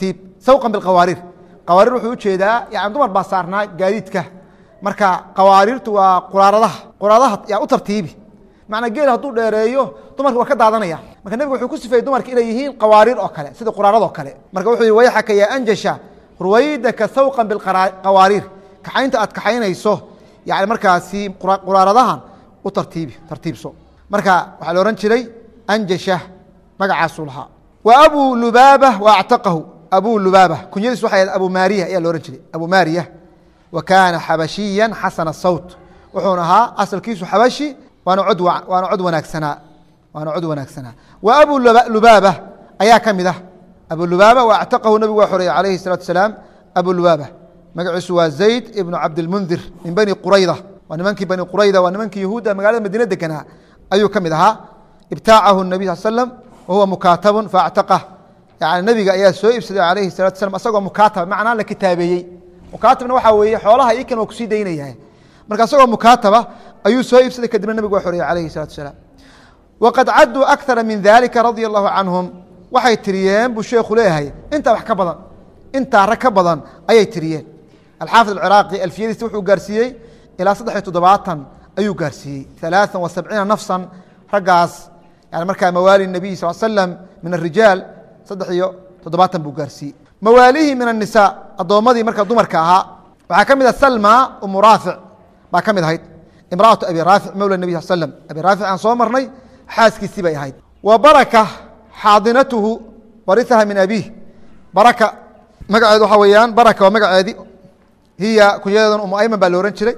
sawqan bilqawaariir qawaariir wuxuu u jeedaa yani dumar baa saarnaa gaadiidka marka qawaariirtu waa quraaradaha quraaradaha yaa u tartiibi macnaa geel hadduu dheereeyo dumarka waa ka daadanaya marka nebigu wuxuu ku sifeeyey dumarka inay yihiin qawaariir oo kale sida quraarado kale marka wuxuu yihi wayxaka yaa anjasha ruwaydaka sawqan bilqawaariir kaxaynta aad kaxaynayso yani markaasi quraaradahan u tartiibi tartiibso marka waxaa la ohan jiray anjasha magacaasuu lahaa wa abu lubaaba wa actaqahu abu lubaaba kunyadiis waxay ahayd abu maariya ayaa la ohan jiray abu maariya wa kaana xabashiya xasana sawt wuxuuna ahaa asalkiisu xabashi waana cod waana cod wanaagsanaa waana cod wanaagsanaa wa abu lubaaba ayaa ka mid ah abu lubaaba wa actaqahu nabigu waa xoreeyey calayhi الsalatu wasalaam abu lubaaba magaciisu waa zayd ibnu cabdilmundir min bani qurayda waa nimankii bani qurayda waa nimankii yahuudda magaalada madiine deganaa ayuu ka mid ahaa ibtaacahu الnabiy sal slam wahuwa mukaatabun faactaqah yani nebiga ayaa soo iibsaday calayhi الsalatu wasalaam asagoo mukaataba macnaa la kitaabeeyey mukaatabna waxaa weeye xoolaha ikan waa kusii daynayahay marka asagoo mukaataba ayuu soo iibsaday kadibna nebigu waa xoreeyey calayhi الsalatu wasalaam waqad caduu akara min dalika radia allahu canhum waxay tiriyeen buu sheekhu leeyahay intaa wax ka badan intaa rag ka badan ayay tiriyeen alxaafid alciraaqi alfiyadiisa wuxuu gaarsiiyey ilaa saddex iyo toddobaatan ayuu gaarsiiyey alaaan wa sabciina nafsan raggaas yani markaa mawaali nabiy sal slam min arijaal saddex iyo toddobaatan buu gaarsiiyey mawaalihi min annisaa addoommadii marka dumarka ahaa waxaa ka mid ah salma umu raafic baa ka mid ahayd imraatu abi raafic mawla nabi sal slam abi raafic aan soo marnay xaaskiisii bay ahayd wa baraka xaadinatuhu warihaha min abiih baraka magaceedu waxaa weeyaan baraka waa magaceedii hiya kunyadeedan umu ayman baa la ohan jiray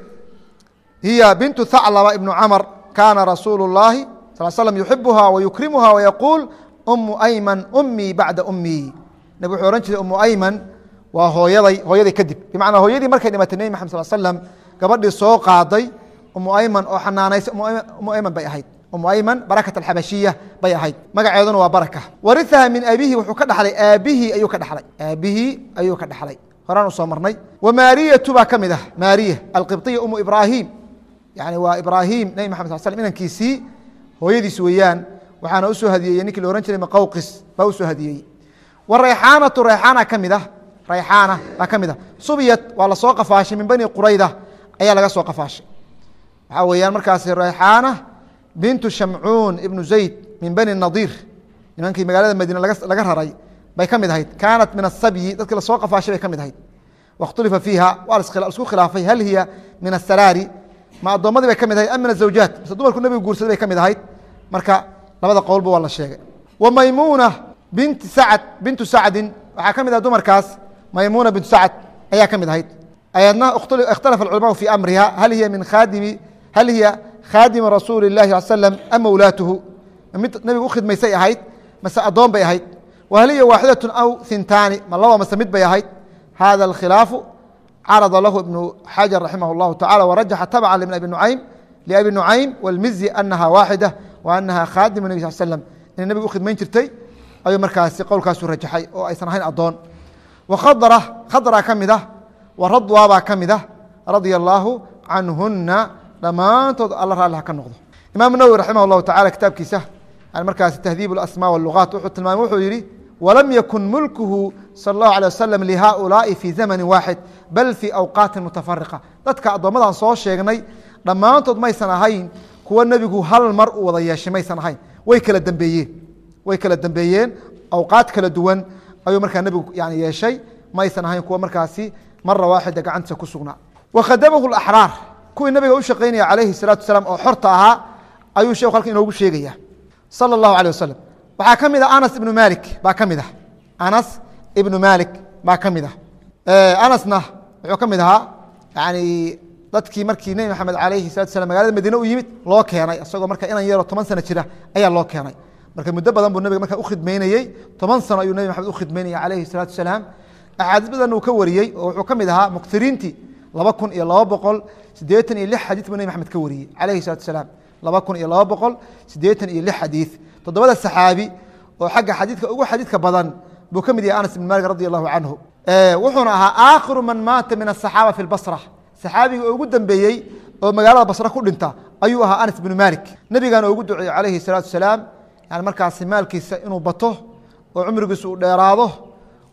hiya bintu thaclaba ibnu camr kaana rasuulu اllahi sal slam yuxibuha wayukrimuha wayaquul umu ayman umii bacda umii nabig wuxuu ohan jiray umu ayman waa hooyaday hooyaday kadib bimacnaa hooyadii markay dhimatay nebi maxamed sal slam gabadhii soo qaaday umu ayman oo xanaanaysa umu ayman bay ahayd umu ayman barakat alxabashiya bay ahayd magaceeduna waa baraka warihaha min abihi wuxuu ka dhaxlay aabihii ayuu ka dhaxlay aabihii ayuu ka dhaxlay horaan u soo marnay wa maariyatu baa ka mid ah maariya alqibطiya umu ibraahim yani waa ibraahim nebi maxamed sal slm inankiisii hooyadiis weeyaan waxaana usoo hadiyeeyey ninkii la ohan jiray maqawqis baa usoo hadiyeeyey wa rayxaanatu rayxaana ka mid ah rayxaana baa ka mid ah subiyat waa lasoo qafaashay min bani qurayda ayaa laga soo qafaashay waxaa weeyaan markaasi rayxaana bintu shamcuun ibnu zayd min bani nadiir nimankii magaalada madiine laga raray bay ka mid ahayd kaanat min asabyi dadkii lasoo qafaashay bay ka mid ahayd wakhtulifa fiiha waa isku khilaafay hal hiya min asaraari ma addoommadii bay ka mid ahayd am min azawjaat mise dumarku nebigu guursaday bay ka mid ahayd marka labada qowlba waa la sheegay wa maymuuna binti sacad bintu sacdin waxaa ka mid ah dumarkaas maymuuna bintu sacad ayaa ka mid ahayd ayadna ikhtalafa alculamaau fi amriha hal hiya min khaadimi hal hiya khaadima rasuuli اlahi sal slam am mawlaatuhu mid nebigu u khidmaysay ahayd mase addoon bay ahayd wa hal hiya waaxidatun aw hintaani ma laba mase mid bay ahayd hada alkhilaafu carada lahu ibnu xajar raximah اllahu tacala warajaxa tabca libn abi nucaym liabi nucaym wاlmizi anaha waaxida wa anaha khaadima nebi sal slam inay nebigu u khidmayn jirtay ayuu markaasi qowlkaasu rajaxay oo aysan ahayn addoon wa khadra khadra ka mid ah wa radwa baa ka mid ah radia allaahu canhuna dhammaantood alla raalli ha ka noqdo imaam nawwi raximah اllahu tacala kitaabkiisa yani markaasi tahdiib اlasmaa wاlugaat wuxuu tilmaamay wuxuu yihi walam yakun mulkuhu salى اllahu alيه wasalam lihaؤulaaءi fii zamani waaxid bal fii awqaatin mutafariqa dadka addoommadan soo sheegnay dhammaantood maysan ahayn kuwa nebigu hal mar u wada yeeshay maysan ahayn way kala dambeeyeen way kala dambeeyeen awqaad kala duwan ayuu markaa nebigu yani yeeshay maysan ahayn kuwa markaasi mara waaxida gacantiisa ku sugnaa wakhadamahu اaxraar kuwii nabiga u shaqaynaya calayhi الsalaatu wasalaam oo xorta ahaa ayuu sheekhu halkan inoogu sheegaya salى اllahu alيه wasalam waxaa ka mid ah anas ibnu malik baa ka mid ah anas ibnu malik baa ka mid ah anasna wuxuu ka mid ahaa yani dadkii markii nebi maxamed alayhi الsalatu wasalaam magalada madiine u yimid loo keenay isagoo marka inan yaroo toban sano jira ayaa loo keenay marka muddo badan buu nabiga markaa ukhidmeynayey toban sano ayuu nebi maxamed ukhidmeynayay calayhi الsalaatu wasalaam axaadiis badan uu ka wariyey oo wuxuu ka mid ahaa muktiriintii laba kun iyo laba boqol sideetan iyo lix xadiis buu nebi maxamed ka wariyey calayhi الsalatu wasalaam laba kun iyo laba boqol sideetan iyo lix xadiis toddobada saxaabi oo xagga xadiidka ugu xadiidka badan buu ka mid yahay anas ibn malik radi allahu canhu wuxuuna ahaa aakhiru man maata min asaxaaba fi lbasra saxaabiga ugu dambeeyey oo magaalada basra ku dhinta ayuu ahaa anas ibnu malik nebigaana ugu duceeyey calayhi الsalaatu wasalaam yani markaasi maalkiisa inuu bato oo cumrigiisa uu dheeraado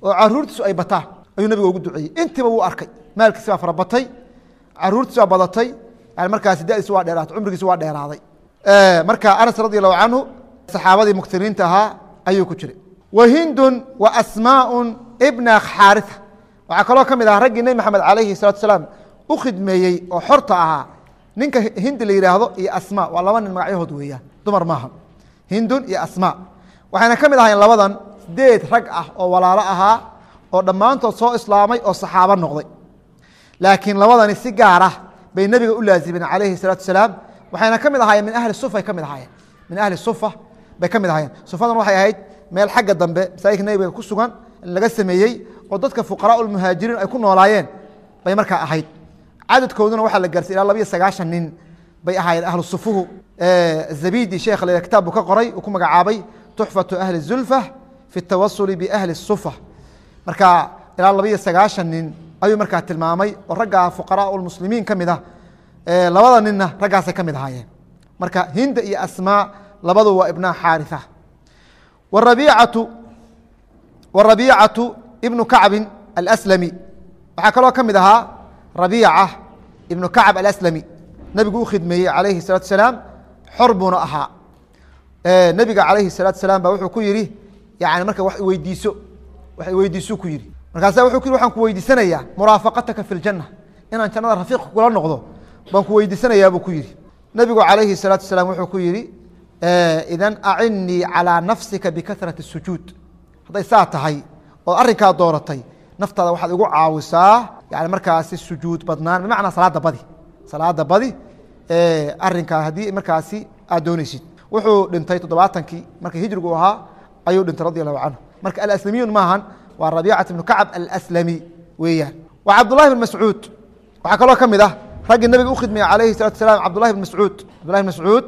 oo caruurtiisu ay bataan ayuu nabiga ugu duceeyey intiiba wuu arkay maalkiisi baa farabatay caruurtiisi baa badatay yani markaasi dadiisi waa dheeraatay cumrigiisi waa dheeraaday marka anas radi allahu canhu saxaabadii muktiriinta ahaa ayuu ku jiray wa hindun wa asmaaun ibna xaaritha waxaa kaloo ka mid ahaa raggii nebi maxamed calayhi salatu salaam u khidmeeyey oo xorta ahaa ninka hindi la yidhaahdo iyo asma waa laba nin magacyahood weeyaan dumar maaha hindun iyo asma waxayna ka mid ahayn labadan sideed rag ah oo walaalo ahaa oo dhammaantood soo islaamay oo saxaabo noqday laakiin labadani si gaar ah bay nebiga u laazimeen calayhi salaatu salaam waxayna ka mid ahaayeen min ahli sufa ay ka mid ahaayeen min ahli sufa bay ka mid ahaayeen sufadan waxay ahayd meel xagga dambe masaajidka nebiga ku sugan laga sameeyey oo dadka fuqaraa ulmuhaajiriin ay ku noolaayeen bay markaa ahayd cadadkooduna waxaa la gaarsiy ilaa labiyo sagaashan nin bay ahaayeen ahlu sufuhu zabidi sheekh le kitaab buu ka qoray uu ku magacaabay tuxfatu ahli zulfa fi tawasuli biahli sufa marka ilaa labiyo sagaashan nin ayuu markaa tilmaamay oo raggaa fuqaraa ulmuslimiin ka mid ah labada ninna raggaasay ka mid ahaayeen marka hinda iyo asmaa labadu waa ibnaa xaaritha warabiicatu warabiicatu ibnu kacbin alslami waxaa kaloo ka mid ahaa rabiica ibnu kacb alaslami nebigu u khidmeeyey calayhi salaatu salaam xor buuna ahaa nebiga calayhi salaatu salaam baa wuxuu ku yihi yani marka wax weydiiso wax weydiisu ku yihi markaasa wuxuu ku yihi waxaan ku weydiisanayaa muraafaqataka fi ljanna inaan jannada rafiiq kula noqdo baan ku weydiisanayaa buu ku yihi nebigu calayhi salaatu salaam wuxuu ku yihi idan acinnii calىa nafsika bikahrati sujuud hadday saa tahay oo arrinkaa dooratay naftaada waxaad igu caawisaa yani markaasi sujuud badnaan bimacnaa salaada badi salaada badi arrinkaa haddii markaasi aad dooneysid wuxuu dhintay toddobaatankii marka hijrigu ahaa ayuu dhintay radi allahu canhu marka alaslamiyun maahan waa rabiicat ibnu kacb alslami weeyaan wa cabdullahi bn mascuud waxaa kaloo ka mid ah raggii nabiga u khidmeeyey calayhi salatu salaam cabdullahi bn mascuud cabdullahi bn mascuud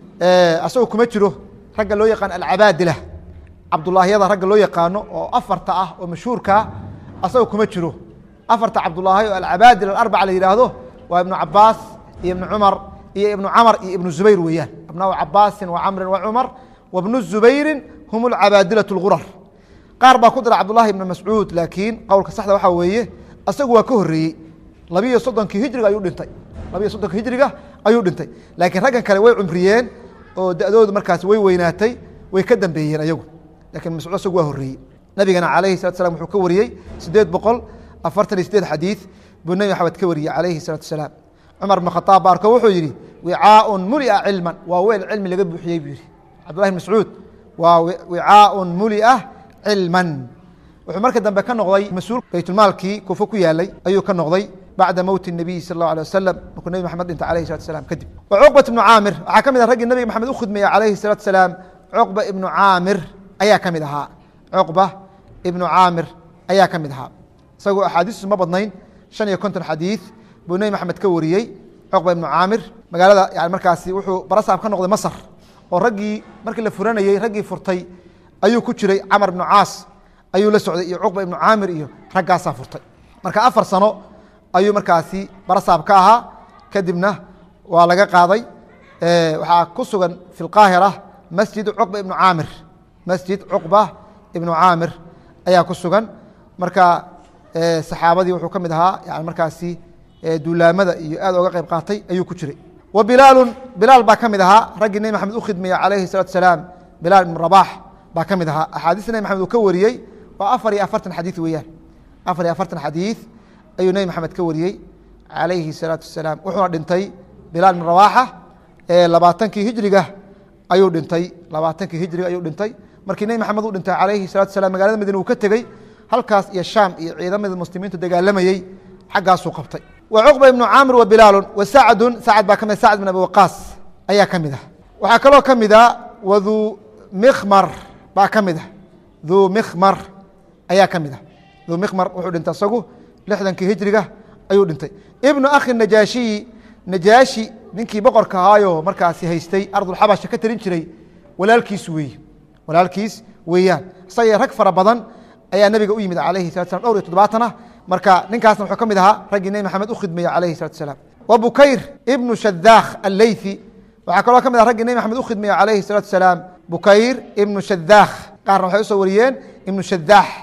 asagoo kuma jiro ragga loo yaqaan alcabaadila cabdulaahyada ragga loo yaqaano oo afarta ah oo mashhuurkaa asagoo kuma jiro afarta cabdulaahi oo alcabaadil aarbaca la yidhaahdo waa ibnu cabaas iyo ibnu cumar iyo ibnu camar iyo ibnu zubayr weeyaan abnaau cabaasin wa camrin wa cumar wa bnu zubayrin hum alcabaadilaة اlgurar qaar baa ku dira cabdullahi ibn mascuud laakiin qowlka saxda waxaa weeye asagu waa ka horeeyey labiiyo soddonkii hijriga ayuu dhintay labiiyo soddonki hijriga ayuu dhintay laakiin raggan kale way cumriyeen oo da-doodu markaas way weynaatay way ka dambeeyeen ayagu lakin mascuud asagu waa horeeyey nabigana calayhi salatu salam wuxuu ka wariyey sideed boqol afartan iyo sideed xadiid buu nebi maxamed ka wariyey calayhi salaatu salaam cumar bn khaaab ba arko wuxuu yihi wicaaun mulia cilman waa weel cilmi laga buuxiyey buu yihi cabdullahi bn mascuud waa wicaaun mulia cilman wuxuu marka dambe ka noqday mas-uul baytulmaalkii kuufo ku yaalay ayuu ka noqday bacda mowti nabiyi sal اllahu alيه wasalam markuu nebi maxamed dhintay alayhi salatu salam kadib wa cuqbat ibnu caamir waxaa ka mid ah raggii nabiga maxamed u khidmeeyey calayhi salaatu salaam cuqba ibnu caamir ayaa ka mid ahaa cuqba ibnu caamir ayaa ka mid ahaa isagoo axaadiistu ma badnayn shan iyo konton xadiid buu nebi maxamed ka wariyey cuqba ibnu caamir magaalada yani markaasi wuxuu barasaab ka noqday masr oo raggii markii la furanayey raggii furtay ayuu ku jiray camar ibnu caas ayuu la socday iyo cuqba ibnu caamir iyo raggaasaa furtay marka afar sano ayuu markaasi barasaab ka ahaa kadibna waa laga qaaday waxaa ku sugan fi lqaahira masjid cuqba ibnu caamir masjid cuqba ibnu caamir ayaa ku sugan marka saxaabadii wuxuu ka mid ahaa yani markaasi duulaamada iyo aad oga qeyb qaatay ayuu ku jiray wa bilaalu bilaal baa ka mid ahaa raggii nebi maxamed u khidmeeyey calayhi salaatu salaam bilaal ibnu rabax baa ka mid ahaa axaadiista nebi maxamed uu ka wariyey waa afar iyo afartan xadiid weeyaan afar iyo afartan xadiid ayuu nebi maxamed ka wariyey calayhi salaatu wasalaam wuxuuna dhintay bilaal ibn rawaxa labaatankii hijriga ayuu dhintay labaatankii hijriga ayuu dhintay markii nebi maxamed u dhintay calayhi salatu salam magalada madiina uu ka tegey halkaas iyo shaam iyo ciidamada muslimiintu dagaalamayey xaggaasuu qabtay wa cuqba ibnu caamir wa bilaalu wa sacdun sacd baa ka mid sacd bin abi waqaas ayaa ka mid ah waxaa kaloo ka mid a waduu mikmar baa ka mid ah duu mikmar ayaa ka mid ah duu mikmar wuxuu dhintay isagu lixdankii hijriga ayuu dhintay ibnu akhi najaashiyi najaashi ninkii boqorka ahaayo markaasi haystay ardulxabasha ka tarin jiray walaalkiis weeye walaalkiis weeyaan isagii rag fara badan ayaa nabiga u yimid calayhi salatu slam dhowr iyo toddobaatan ah marka ninkaasna wuxuu ka mid ahaa raggii nebi maxamed u khidmeeyey calayhi salatu salaam wa bukayr ibnu shadaakh alleythi waxaa kaloo ka mid ah raggii nebi maxamed u khidmeeyey calayhi salatu salaam bukayr ibnu shadaakh qaarna waxay usoo wariyeen ibnu shadaax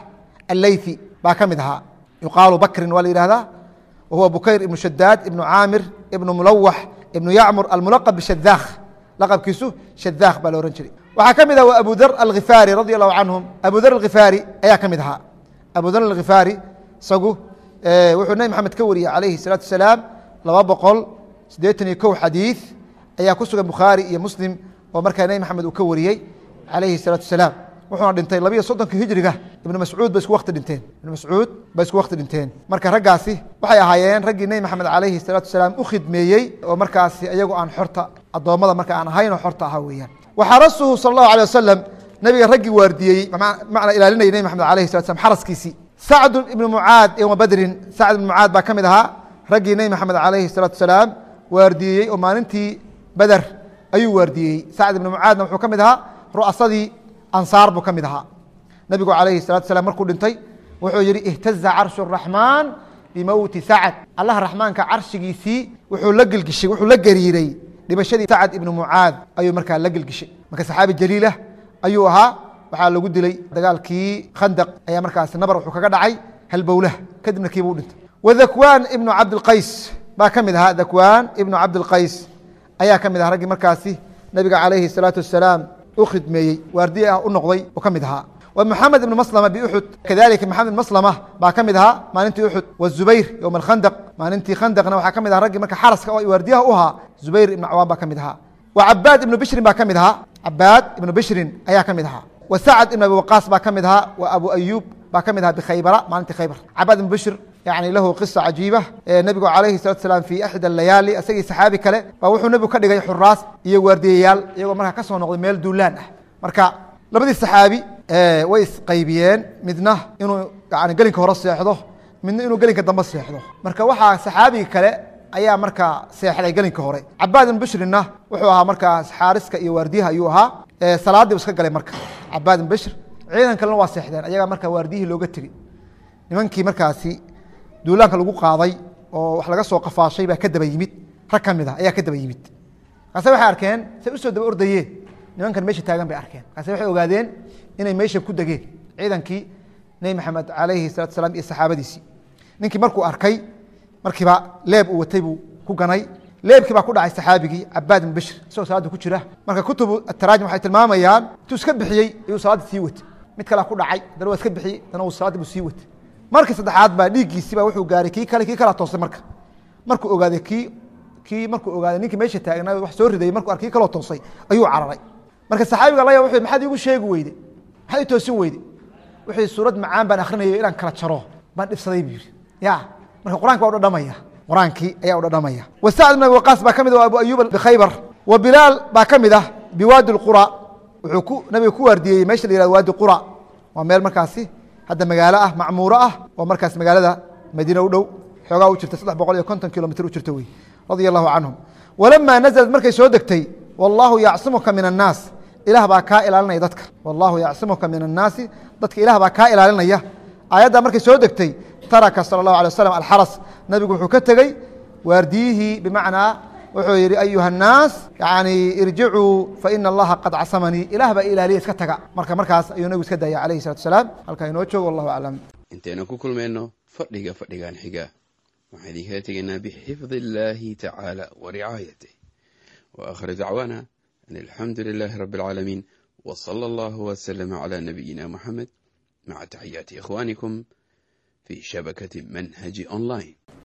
الlayثي baa ka mid ahaa yuqaalu bakrin waa la yihahdaa wahuwa bukayr ibnu shadaad ibnu caamir ibnu mulawax ibnu yacmur almulaqab bishadaakh laqabkiisu shadaakh baa la ohan jiray waxaa ka mid ah waa abu dar alkhifaari radi allahu canhum abu dar alkhifaari ayaa ka mid ahaa abu dar alkhifaari isagu wuxuu nebi maxamed ka wariyey calayhi الsalaatu wasalaam laba boqol siddeetan iyo kow xadiid ayaa ku sugan bukhaari iyo muslim oo markaa nebi maxamed uu ka wariyey calayhi الsalaatu wasalaam wuxuuna dhintay labiyo soddonki hijriga ibnu mascuud bay isku wakti dhinteen ibnu mascuud bay isku wakti dhinteen marka raggaasi waxay ahaayeen raggii nebi maxamed calayhi الsalaatu wasalaam u khidmeeyey oo markaasi iyagu aan xorta addoommada marka aan ahayn oo xorta ahaa weeyaan waxarasuhu sala allahu alay wasalam nabiga raggii waardiyey macnaa ilaalinayay nebi maxamed alayhi salatu slam xaraskiisii sacdu ibnu mucaad yowma badrin sacd ibnu mucaad baa ka mid ahaa raggii nebi maxamed calayhi الsalaatu wasalaam waardiyeyey oo maalintii beder ayuu waardiyey sacd ibnu mucaadna wuxuu ka mid ahaa ru'asadii ansaar buu ka mid ahaa nebigu calayhi الsalatu wasalaam markuu dhintay wuxuu yihi ihtaza carshu الraxmaan bimowti sacd allah raxmaanka carshigiisii wuxuu la gelgishay wuxuu la gariiray dhimashadii sacd ibnu mucaad ayuu markaa la gelgishay marka saxaabi jaliilah ayuu ahaa waxaa lagu dilay dagaalkii khandaq ayaa markaasi nabar wuxuu kaga dhacay halbowlah kadibna kiiba u dhintay wadakwaan ibnu cabdilqays baa ka mid ahaa dakwaan ibnu cabdilqays ayaa ka mid aha raggii markaasi nabiga calayhi الsalaatu wasalaam u khidmeeyey waardiye ah u noqday oo ka mid ahaa wa moxamed ibnu maslama biuxud kadalika maxamed maslama baa ka mid ahaa maalintii uxud wazubayr yowma alkhandaq maalintii khandaqna waxaa ka mid aha raggii marka xaraska oo waardiyaha u ahaa zubayr ibnu cawaan baa ka mid ahaa wa cabaad ibnu bishrin baa ka mid ahaa cabaad ibnu bishrin ayaa ka mid ahaa wa sacd ibnu abi waqaas baa ka mid ahaa wa abu ayuub baa ka mid ahaa bikhaybara maalintii khaybar cabaad ibnu bishr yani lahu qisa cajiiba nebigu calayhi salatu wasalaam fi axda layaali isagii saxaabi kale baa wuxuu nebigu ka dhigay xuraas iyo waardiyayaal iyagoo markaa ka soo noqday meel duulaan ah marka labadii saxaabi way isqaybiyeen midna inuu yani gelinka hore seexdo midna inuu gelinka dambe seexdo marka waxaa saxaabigi kale ayaa markaa seexday gelinka hore cabaad ibn bishrinna wuxuu ahaa markaas xaariska iyo waardiyaha ayuu ahaa salaadii u iska galay marka cabaad ibn bishr ciidan kalena waa seexdeen ayagaa markaa waardiyihii looga tegey nimankii markaasi duulaanka lagu qaaday oo wax laga soo qafaashay baa ka daba yimid rag ka mid ah ayaa ka daba yimid markaase waxay arkeen say usoo daba ordayeen nimankan meesha taagan bay arkeen markaase waxay ogaadeen inay meesha ku degeen ciidankii nebi maxamed calayhi salatu wasalaam iyo saxaabadiisii ninkii markuu arkay markiiba leeb uu watay buu ku ganay leebkii baa ku dhacay saxaabigii cabaad ibn bishr isagoo salaadda ku jira marka kutubu ataraajim waxay tilmaamayaan intuu iska bixiyey ayuu salaadda sii watay mid kalea ku dhacay haddana waa iska bixiyey haddana uu salaaddi buu sii watay markii saddexaad baa dhiiggiisiba wuxuu gaaray kii kale kii kalaa toosay marka markuu ogaaday kii kii markuu ogaaday ninkii meesha taagnaa wax soo ridayay markuu arkay kii kaloo toosay ayuu cararay marka saxaabiga laya wuxuu maxaad iigu sheegi weyde maxaad ii toosin weyde wixii suurad macaan baan akhrinayo inaan kala jaro baan dhibsaday buu yidhi ya marka qur-aanki baa u dhadhamaya qur-aankii ayaa u dhadhamaya wa sacd ibn abi waqaas baa ka mid ah wa abu ayuub bikhaybar wa bilaal baa ka mid ah biwaadi lqura wuxuu ku nabiga ku waardiyey meesha la yihahdo waadi qura waa meel markaasi hadda magaalo ah macmuuro ah oo markaas magaalada madiina u dhow xoogaa u jirta saddex boqol iyo konton kilomitr u jirta wey radia allahu canhum walamaa nazlat markay soo degtay wallahu yacsimuka min annaas ilaah baa kaa ilaalinaya dadka wallahu yacsimuka min annaasi dadka ilaah baa kaa ilaalinaya aayaddaa markay soo degtay taraka sala allahu alay wasalam alxaras nabigu wuxuu ka tegey waardiyihii bimacnaa wuxuu yihi ayuha الnaas yani irjicuu faina allaha qad casamanii ilaah baa ilaaliya iska taga marka markaas ayuu nabigu iska daayay alayhi الsalatu wasalaam halkaa inoo joogo wallahu aclam intaynu ku kulmayno fadhiga fadhigan xiga waxaan idinkaga tegaynaa bixifdi اllahi tacaala waricaayatih waakhir dacwaana an alxamdu lilahi rabi اlcaalamiin wslى allahu wslama clى nabiyina muxamed maca taxiyaati ikhwanikum fi shabakati manhaji online.